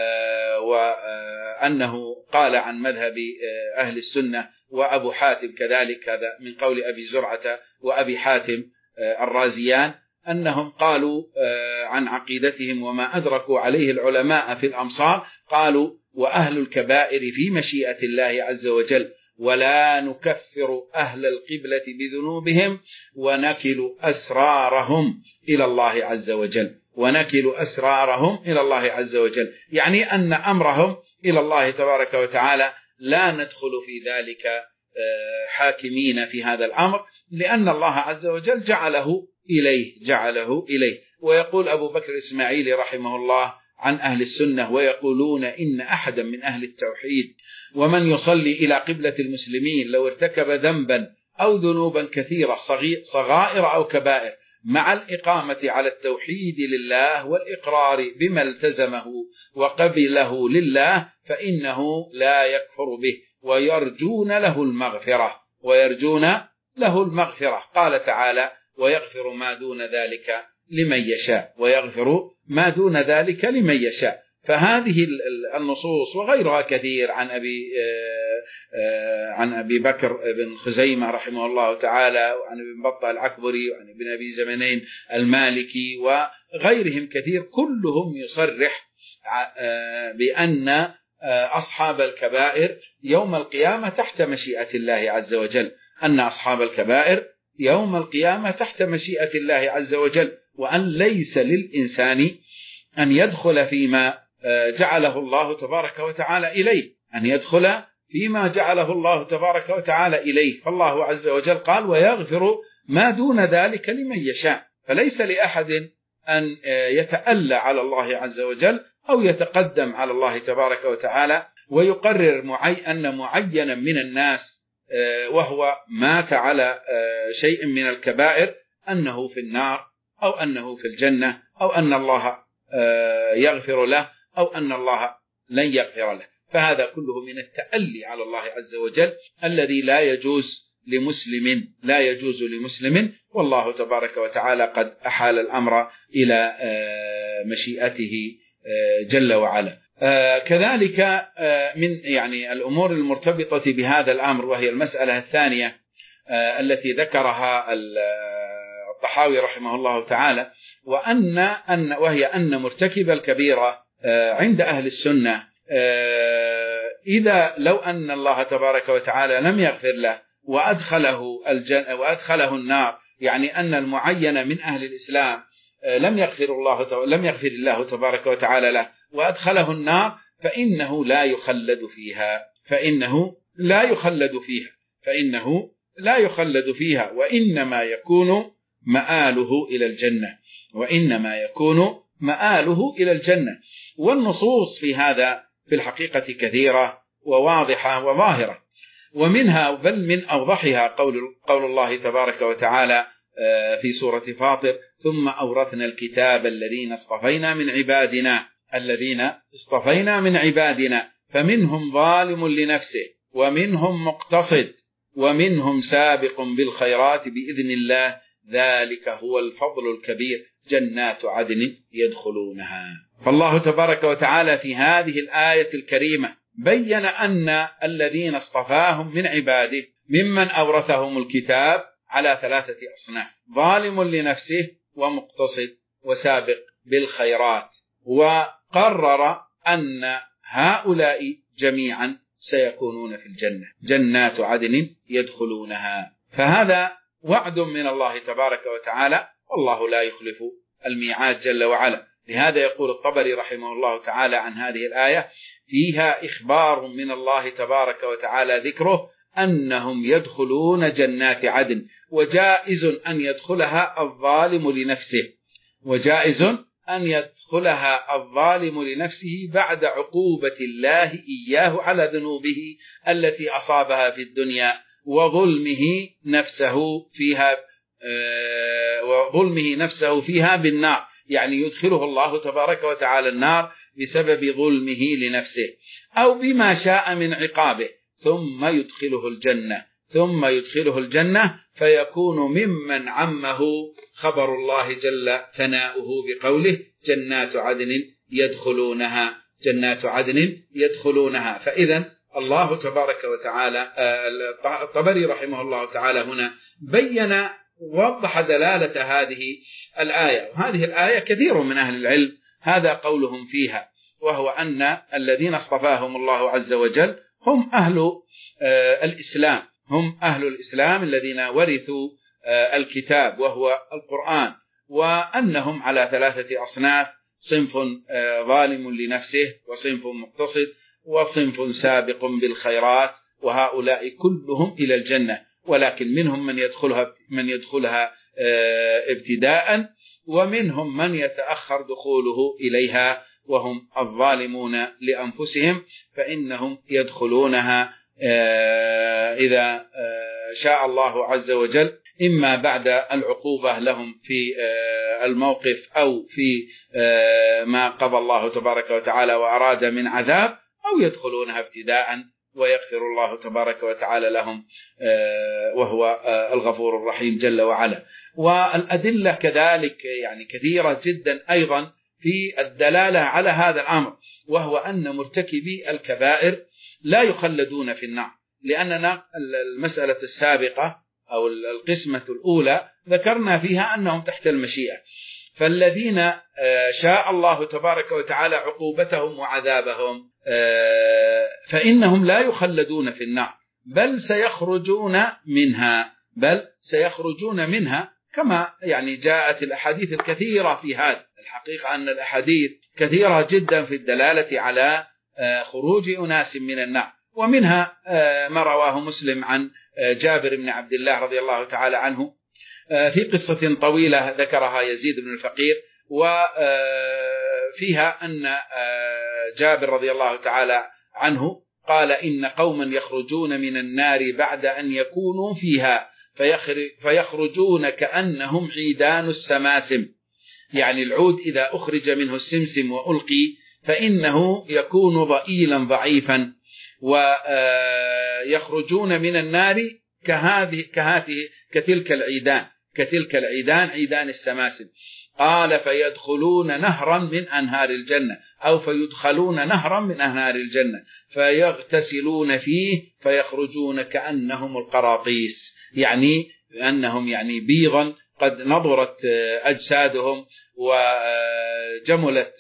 وأنه قال عن مذهب أهل السنة وأبو حاتم كذلك، هذا من قول أبي زرعة وأبي حاتم الرازيان، أنهم قالوا عن عقيدتهم وما أدركوا عليه العلماء في الأمصار، قالوا وأهل الكبائر في مشيئة الله عز وجل، ولا نكفر أهل القبلة بذنوبهم ونكل أسرارهم إلى الله عز وجل ونكل أسرارهم إلى الله عز وجل، يعني أن أمرهم إلى الله تبارك وتعالى، لا ندخل في ذلك حاكمين في هذا الأمر، لأن الله عز وجل جعله إليه جعله إليه. ويقول أبو بكر الإسماعيلي رحمه الله عن أهل السنة، ويقولون إن أحدا من أهل التوحيد ومن يصلي إلى قبلة المسلمين لو ارتكب ذنبا أو ذنوبا كثيرة صغائر أو كبائر مع الإقامة على التوحيد لله والإقرار بما التزمه وقبله لله فإنه لا يكفر به ويرجون له المغفرة ويرجون له المغفرة. قال تعالى ويغفر ما دون ذلك لمن يشاء ويغفر ما دون ذلك لمن يشاء. فهذه النصوص وغيرها كثير عن أبي عن أبي بكر بن خزيمة رحمه الله تعالى، وعن ابن بطة العكبري، وعن ابن أبي زمنين المالكي وغيرهم كثير، كلهم يصرح بأن أصحاب الكبائر يوم القيامة تحت مشيئة الله عز وجل، أن أصحاب الكبائر يوم القيامة تحت مشيئة الله عز وجل، وأن ليس للإنسان أن يدخل فيما جعله الله تبارك وتعالى إليه، أن يدخل فيما جعله الله تبارك وتعالى إليه. فالله عز وجل قال ويغفر ما دون ذلك لمن يشاء، فليس لأحد أن يتألى على الله عز وجل أو يتقدم على الله تبارك وتعالى ويقرر معي أن معينا من الناس وهو مات على شيء من الكبائر أنه في النار أو أنه في الجنة أو أن الله يغفر له أو أن الله لن يغفر له. فهذا كله من التألي على الله عز وجل الذي لا يجوز لمسلم لا يجوز لمسلم والله تبارك وتعالى قد أحال الأمر إلى مشيئته جل وعلا. كذلك من يعني الأمور المرتبطة بهذا الأمر، وهي المسألة الثانية التي ذكرها الطحاوي رحمه الله تعالى، وأن أن وهي أن مرتكب الكبيرة عند أهل السنة إذا لو أن الله تبارك وتعالى لم يغفر له وأدخله الجنة وأدخله النار، يعني أن المعين من أهل الإسلام لم يغفر الله لم يغفر الله تبارك وتعالى له وأدخله النار، فإنه لا يخلد فيها فإنه لا يخلد فيها فإنه لا يخلد فيها وإنما يكون مآله إلى الجنة وإنما يكون مآله إلى الجنة. والنصوص في هذا في الحقيقة كثيرة وواضحة وظاهرة، ومنها بل من أوضحها قول, قول الله تبارك وتعالى في سورة فاطر ثم أورثنا الكتاب الذين اصطفينا من عبادنا الذين اصطفينا من عبادنا فمنهم ظالم لنفسه ومنهم مقتصد ومنهم سابق بالخيرات بإذن الله ذلك هو الفضل الكبير جنات عدن يدخلونها. فالله تبارك وتعالى في هذه الآية الكريمة بين أن الذين اصطفاهم من عباده ممن أورثهم الكتاب على ثلاثة أصناف: ظالم لنفسه ومقتصد وسابق بالخيرات، وقرر أن هؤلاء جميعا سيكونون في الجنة جنات عدن يدخلونها. فهذا وعد من الله تبارك وتعالى، والله لا يخلف الميعاد جل وعلا. لهذا يقول الطبري رحمه الله تعالى عن هذه الآية فيها إخبار من الله تبارك وتعالى ذكره أنهم يدخلون جنات عدن، وجائز أن يدخلها الظالم لنفسه وجائز أن يدخلها الظالم لنفسه بعد عقوبة الله إياه على ذنوبه التي أصابها في الدنيا وظلمه نفسه فيها وظلمه نفسه فيها بالنار، يعني يدخله الله تبارك وتعالى النار بسبب ظلمه لنفسه، أو بما شاء من عقابه، ثم يدخله الجنة ثم يدخله الجنة فيكون ممن عمه خبر الله جل ثناؤه بقوله جنات عدن يدخلونها جنات عدن يدخلونها. فإذا الله تبارك وتعالى الطبري رحمه الله تعالى هنا بين ووضح دلالة هذه الآية، وهذه الآية كثير من أهل العلم هذا قولهم فيها، وهو أن الذين اصطفاهم الله عز وجل هم أهل الإسلام هم أهل الإسلام الذين ورثوا الكتاب وهو القرآن، وأنهم على ثلاثة أصناف: صنف ظالم لنفسه، وصنف مقتصد، وصنف سابق بالخيرات، وهؤلاء كلهم إلى الجنة، ولكن منهم من يدخلها من يدخلها ابتداء، ومنهم من يتأخر دخوله إليها وهم الظالمون لأنفسهم، فإنهم يدخلونها إذا شاء الله عز وجل، إما بعد العقوبة لهم في الموقف أو في ما قضى الله تبارك وتعالى وأراد من عذاب، أو يدخلونها ابتداء ويغفر الله تبارك وتعالى لهم وهو الغفور الرحيم جل وعلا. والأدلة كذلك يعني كثيرة جدا أيضا في الدلالة على هذا الأمر، وهو أن مرتكبي الكبائر لا يخلدون في النار، لأننا المسألة السابقة أو القسمة الأولى ذكرنا فيها أنهم تحت المشيئة، فالذين شاء الله تبارك وتعالى عقوبتهم وعذابهم فإنهم لا يخلدون في النار، بل سيخرجون منها بل سيخرجون منها كما يعني جاءت الأحاديث الكثيرة في هذا. الحقيقة أن الأحاديث كثيرة جدا في الدلالة على خروج أناس من النار، ومنها ما رواه مسلم عن جابر بن عبد الله رضي الله تعالى عنه في قصة طويلة ذكرها يزيد بن الفقير، وفيها أن جابر رضي الله تعالى عنه قال: إن قوما يخرجون من النار بعد أن يكونوا فيها فيخرجون كأنهم عيدان السماسم، يعني العود إذا أخرج منه السمسم وألقي فإنه يكون ضئيلا ضعيفا، ويخرجون من النار كهذه كهذه كتلك العيدان كتلك العيدان عيدان السماسم. قال: فيدخلون نهرا من أنهار الجنة، أو فيدخلون نهرا من أنهار الجنة فيغتسلون فيه فيخرجون كأنهم القراطيس، يعني أنهم يعني بيضا قد نضرت أجسادهم وجملت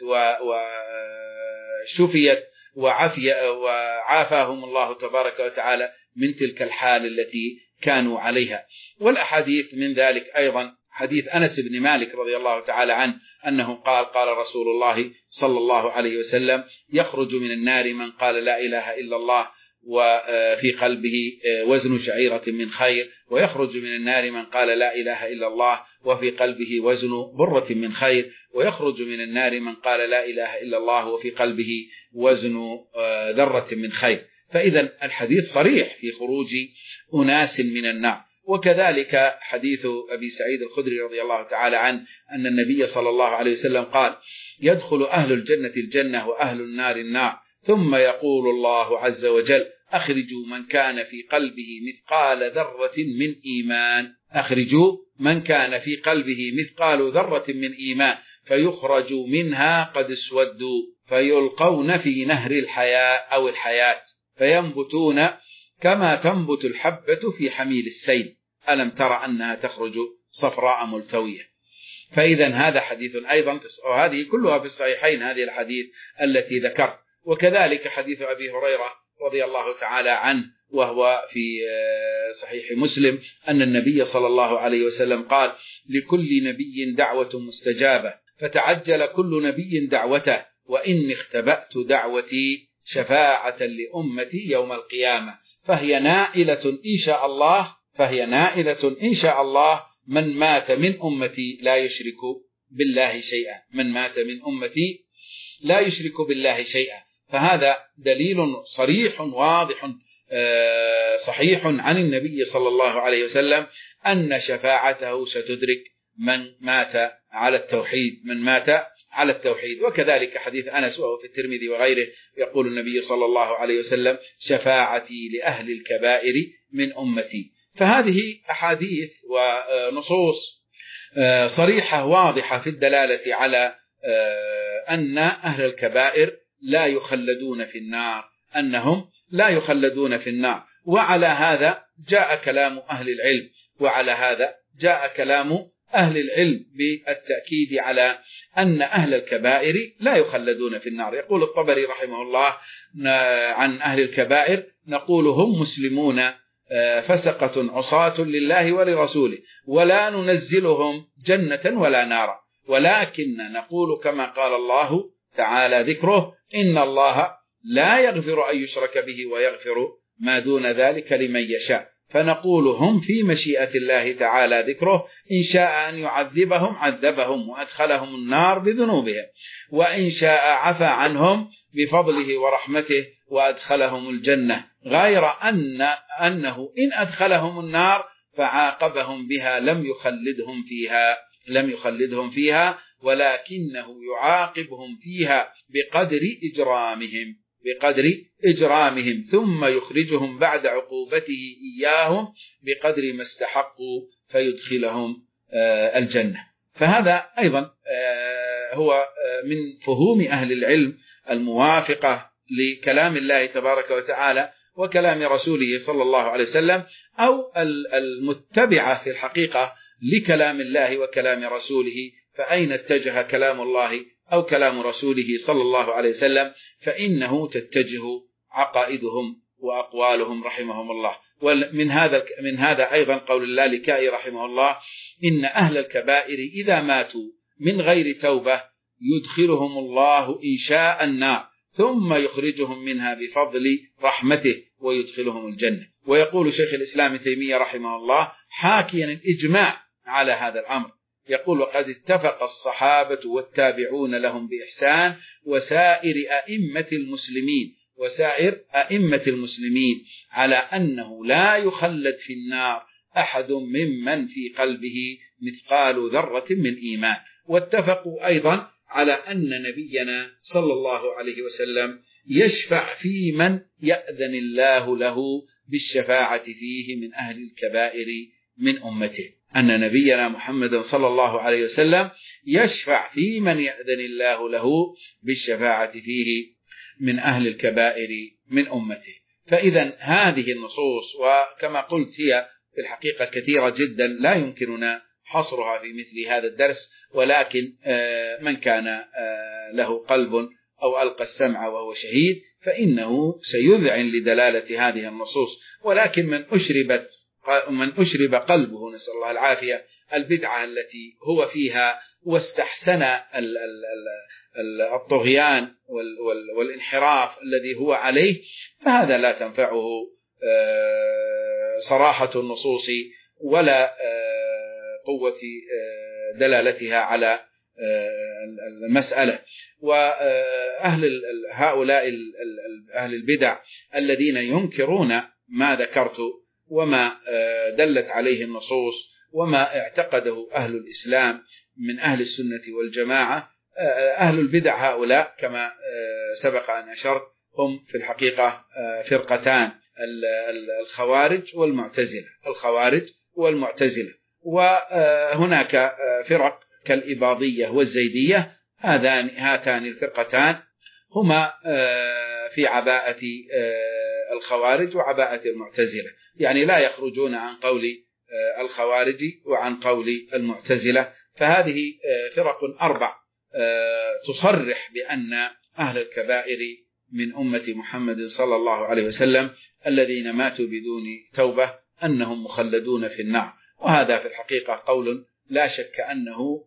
وشفيت وعافي وعافاهم الله تبارك وتعالى من تلك الحال التي كانوا عليها. والأحاديث من ذلك أيضا حديث أنس بن مالك رضي الله تعالى عنه أنه قال: قال رسول الله صلى الله عليه وسلم: يخرج من النار من قال لا إله إلا الله وفي قلبه وزن شعيرة من خير، ويخرج من النار من قال لا إله إلا الله وفي قلبه وزن برة من خير، ويخرج من النار من قال لا إله إلا الله وفي قلبه وزن ذرة من خير. فإذا الحديث صريح في خروج أناس من النار. وكذلك حديث أبي سعيد الخدري رضي الله تعالى عنه أن النبي صلى الله عليه وسلم قال: يدخل أهل الجنة الجنة وأهل النار النار، ثم يقول الله عز وجل: أخرجوا من كان في قلبه مثقال ذرة من إيمان أخرجوا من كان في قلبه مثقال ذرة من إيمان فيخرجوا منها قد اسودوا فيلقون في نهر الحياة أو الحياة فينبتون كما تنبت الحبة في حميل السيل، ألم تر أنها تخرج صفراء ملتوية. فإذا هذا حديث أيضا، وهذه كلها في الصحيحين هذه الحديث التي ذكرت. وكذلك حديث أبي هريرة رضي الله تعالى عنه وهو في صحيح مسلم أن النبي صلى الله عليه وسلم قال: لكل نبي دعوة مستجابة فتعجل كل نبي دعوته، وإني اختبأت دعوتي شفاعة لأمتي يوم القيامة، فهي نائلة إن شاء الله فهي نائلة إن شاء الله من مات من أمتي لا يشرك بالله شيئا من مات من أمتي لا يشرك بالله شيئا. فهذا دليل صريح واضح صحيح عن النبي صلى الله عليه وسلم أن شفاعته ستدرك من مات على التوحيد من مات على التوحيد. وكذلك حديث أنس وهو في الترمذي وغيره يقول النبي صلى الله عليه وسلم شفاعتي لأهل الكبائر من أمتي. فهذه أحاديث ونصوص صريحة واضحة في الدلالة على أن أهل الكبائر لا يخلدون في النار أنهم لا يخلدون في النار. وعلى هذا جاء كلام أهل العلم وعلى هذا جاء كلام أهل العلم بالتأكيد على أن أهل الكبائر لا يخلدون في النار. يقول الطبري رحمه الله عن أهل الكبائر نقول هم مسلمون فسقة عصاة لله ولرسوله ولا ننزلهم جنة ولا نارا، ولكن نقول كما قال الله تعالى ذكره إن الله لا يغفر أن يشرك به ويغفر ما دون ذلك لمن يشاء. فنقول هم في مشيئة الله تعالى ذكره، إن شاء أن يعذبهم عذبهم وأدخلهم النار بذنوبهم، وإن شاء عفى عنهم بفضله ورحمته وأدخلهم الجنة، غير أن أنه إن أدخلهم النار فعاقبهم بها لم يخلدهم فيها لم يخلدهم فيها ولكنه يعاقبهم فيها بقدر إجرامهم بقدر إجرامهم ثم يخرجهم بعد عقوبته إياهم بقدر ما استحقوا فيدخلهم الجنة. فهذا أيضا هو من فهوم أهل العلم الموافقة لكلام الله تبارك وتعالى وكلام رسوله صلى الله عليه وسلم، أو المتبعة في الحقيقة لكلام الله وكلام رسوله. فأين اتجه كلام الله أو كلام رسوله صلى الله عليه وسلم فإنه تتجه عقائدهم وأقوالهم رحمهم الله. ومن هذا من هذا أيضا قول اللالكائي رحمه الله إن أهل الكبائر إذا ماتوا من غير توبة يدخلهم الله إن شاء النار ثم يخرجهم منها بفضل رحمته ويدخلهم الجنة. ويقول شيخ الإسلام تيمية رحمه الله حاكيا الإجماع على هذا الأمر يقول وقد اتفق الصحابة والتابعون لهم بإحسان وسائر أئمة المسلمين وسائر أئمة المسلمين على أنه لا يخلد في النار أحد ممن في قلبه مثقال ذرة من إيمان. واتفقوا أيضا على أن نبينا صلى الله عليه وسلم يشفع في من يأذن الله له بالشفاعة فيه من أهل الكبائر من أمته، أن نبينا محمد صلى الله عليه وسلم يشفع في من يأذن الله له بالشفاعة فيه من أهل الكبائر من أمته. فإذا هذه النصوص وكما قلت هي في الحقيقة كثيرة جدا لا يمكننا حصرها في مثل هذا الدرس، ولكن من كان له قلب أو ألقى السمع وهو شهيد فإنه سيذعن لدلالة هذه النصوص. ولكن من أشربت من أشرب قلبه نسأل الله العافية البدعة التي هو فيها واستحسن الطغيان والانحراف الذي هو عليه فهذا لا تنفعه صراحة النصوص ولا قوة دلالتها على المسألة. وأهل هؤلاء أهل البدع الذين ينكرون ما ذكرت وما دلت عليه النصوص وما اعتقده أهل الإسلام من أهل السنة والجماعة، أهل البدع هؤلاء كما سبق أن أشرت هم في الحقيقة فرقتان، الخوارج والمعتزلة الخوارج والمعتزلة وهناك فرق كالإباضية والزيدية. هذان هاتان الفرقتان هما في عباءة الخوارج وعباءة المعتزلة، يعني لا يخرجون عن قول الخوارج وعن قول المعتزلة. فهذه فرق أربع تصرح بأن أهل الكبائر من أمة محمد صلى الله عليه وسلم الذين ماتوا بدون توبة أنهم مخلدون في النار. وهذا في الحقيقة قول لا شك أنه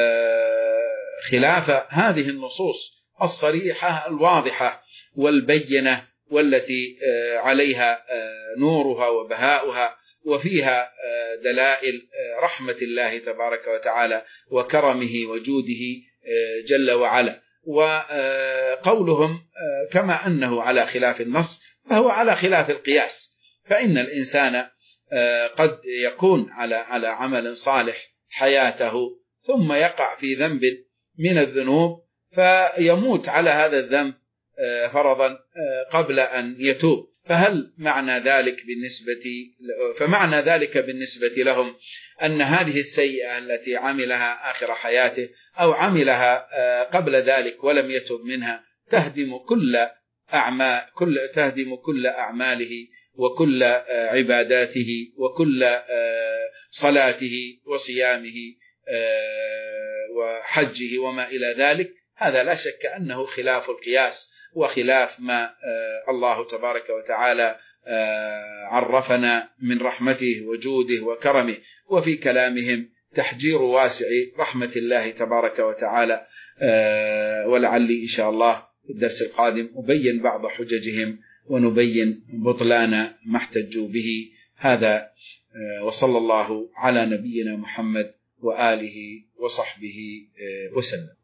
خلاف هذه النصوص الصريحة الواضحة والبينة والتي عليها نورها وبهاؤها وفيها دلائل رحمة الله تبارك وتعالى وكرمه وجوده جل وعلا. وقولهم كما أنه على خلاف النص فهو على خلاف القياس. فإن الإنسان قد يكون على على عمل صالح حياته ثم يقع في ذنب من الذنوب فيموت على هذا الذنب فرضا قبل أن يتوب، فهل معنى ذلك بالنسبة فمعنى ذلك بالنسبة لهم أن هذه السيئة التي عملها آخر حياته أو عملها قبل ذلك ولم يتوب منها تهدم كل أعمال كل تهدم كل أعماله وكل عباداته وكل صلاته وصيامه وحجه وما إلى ذلك. هذا لا شك أنه خلاف القياس وخلاف ما الله تبارك وتعالى عرفنا من رحمته وجوده وكرمه. وفي كلامهم تحجير واسع رحمة الله تبارك وتعالى. ولعلي إن شاء الله في الدرس القادم أبين بعض حججهم ونبين بطلان ما احتجوا به. هذا وصلى الله على نبينا محمد وآله وصحبه وسلم.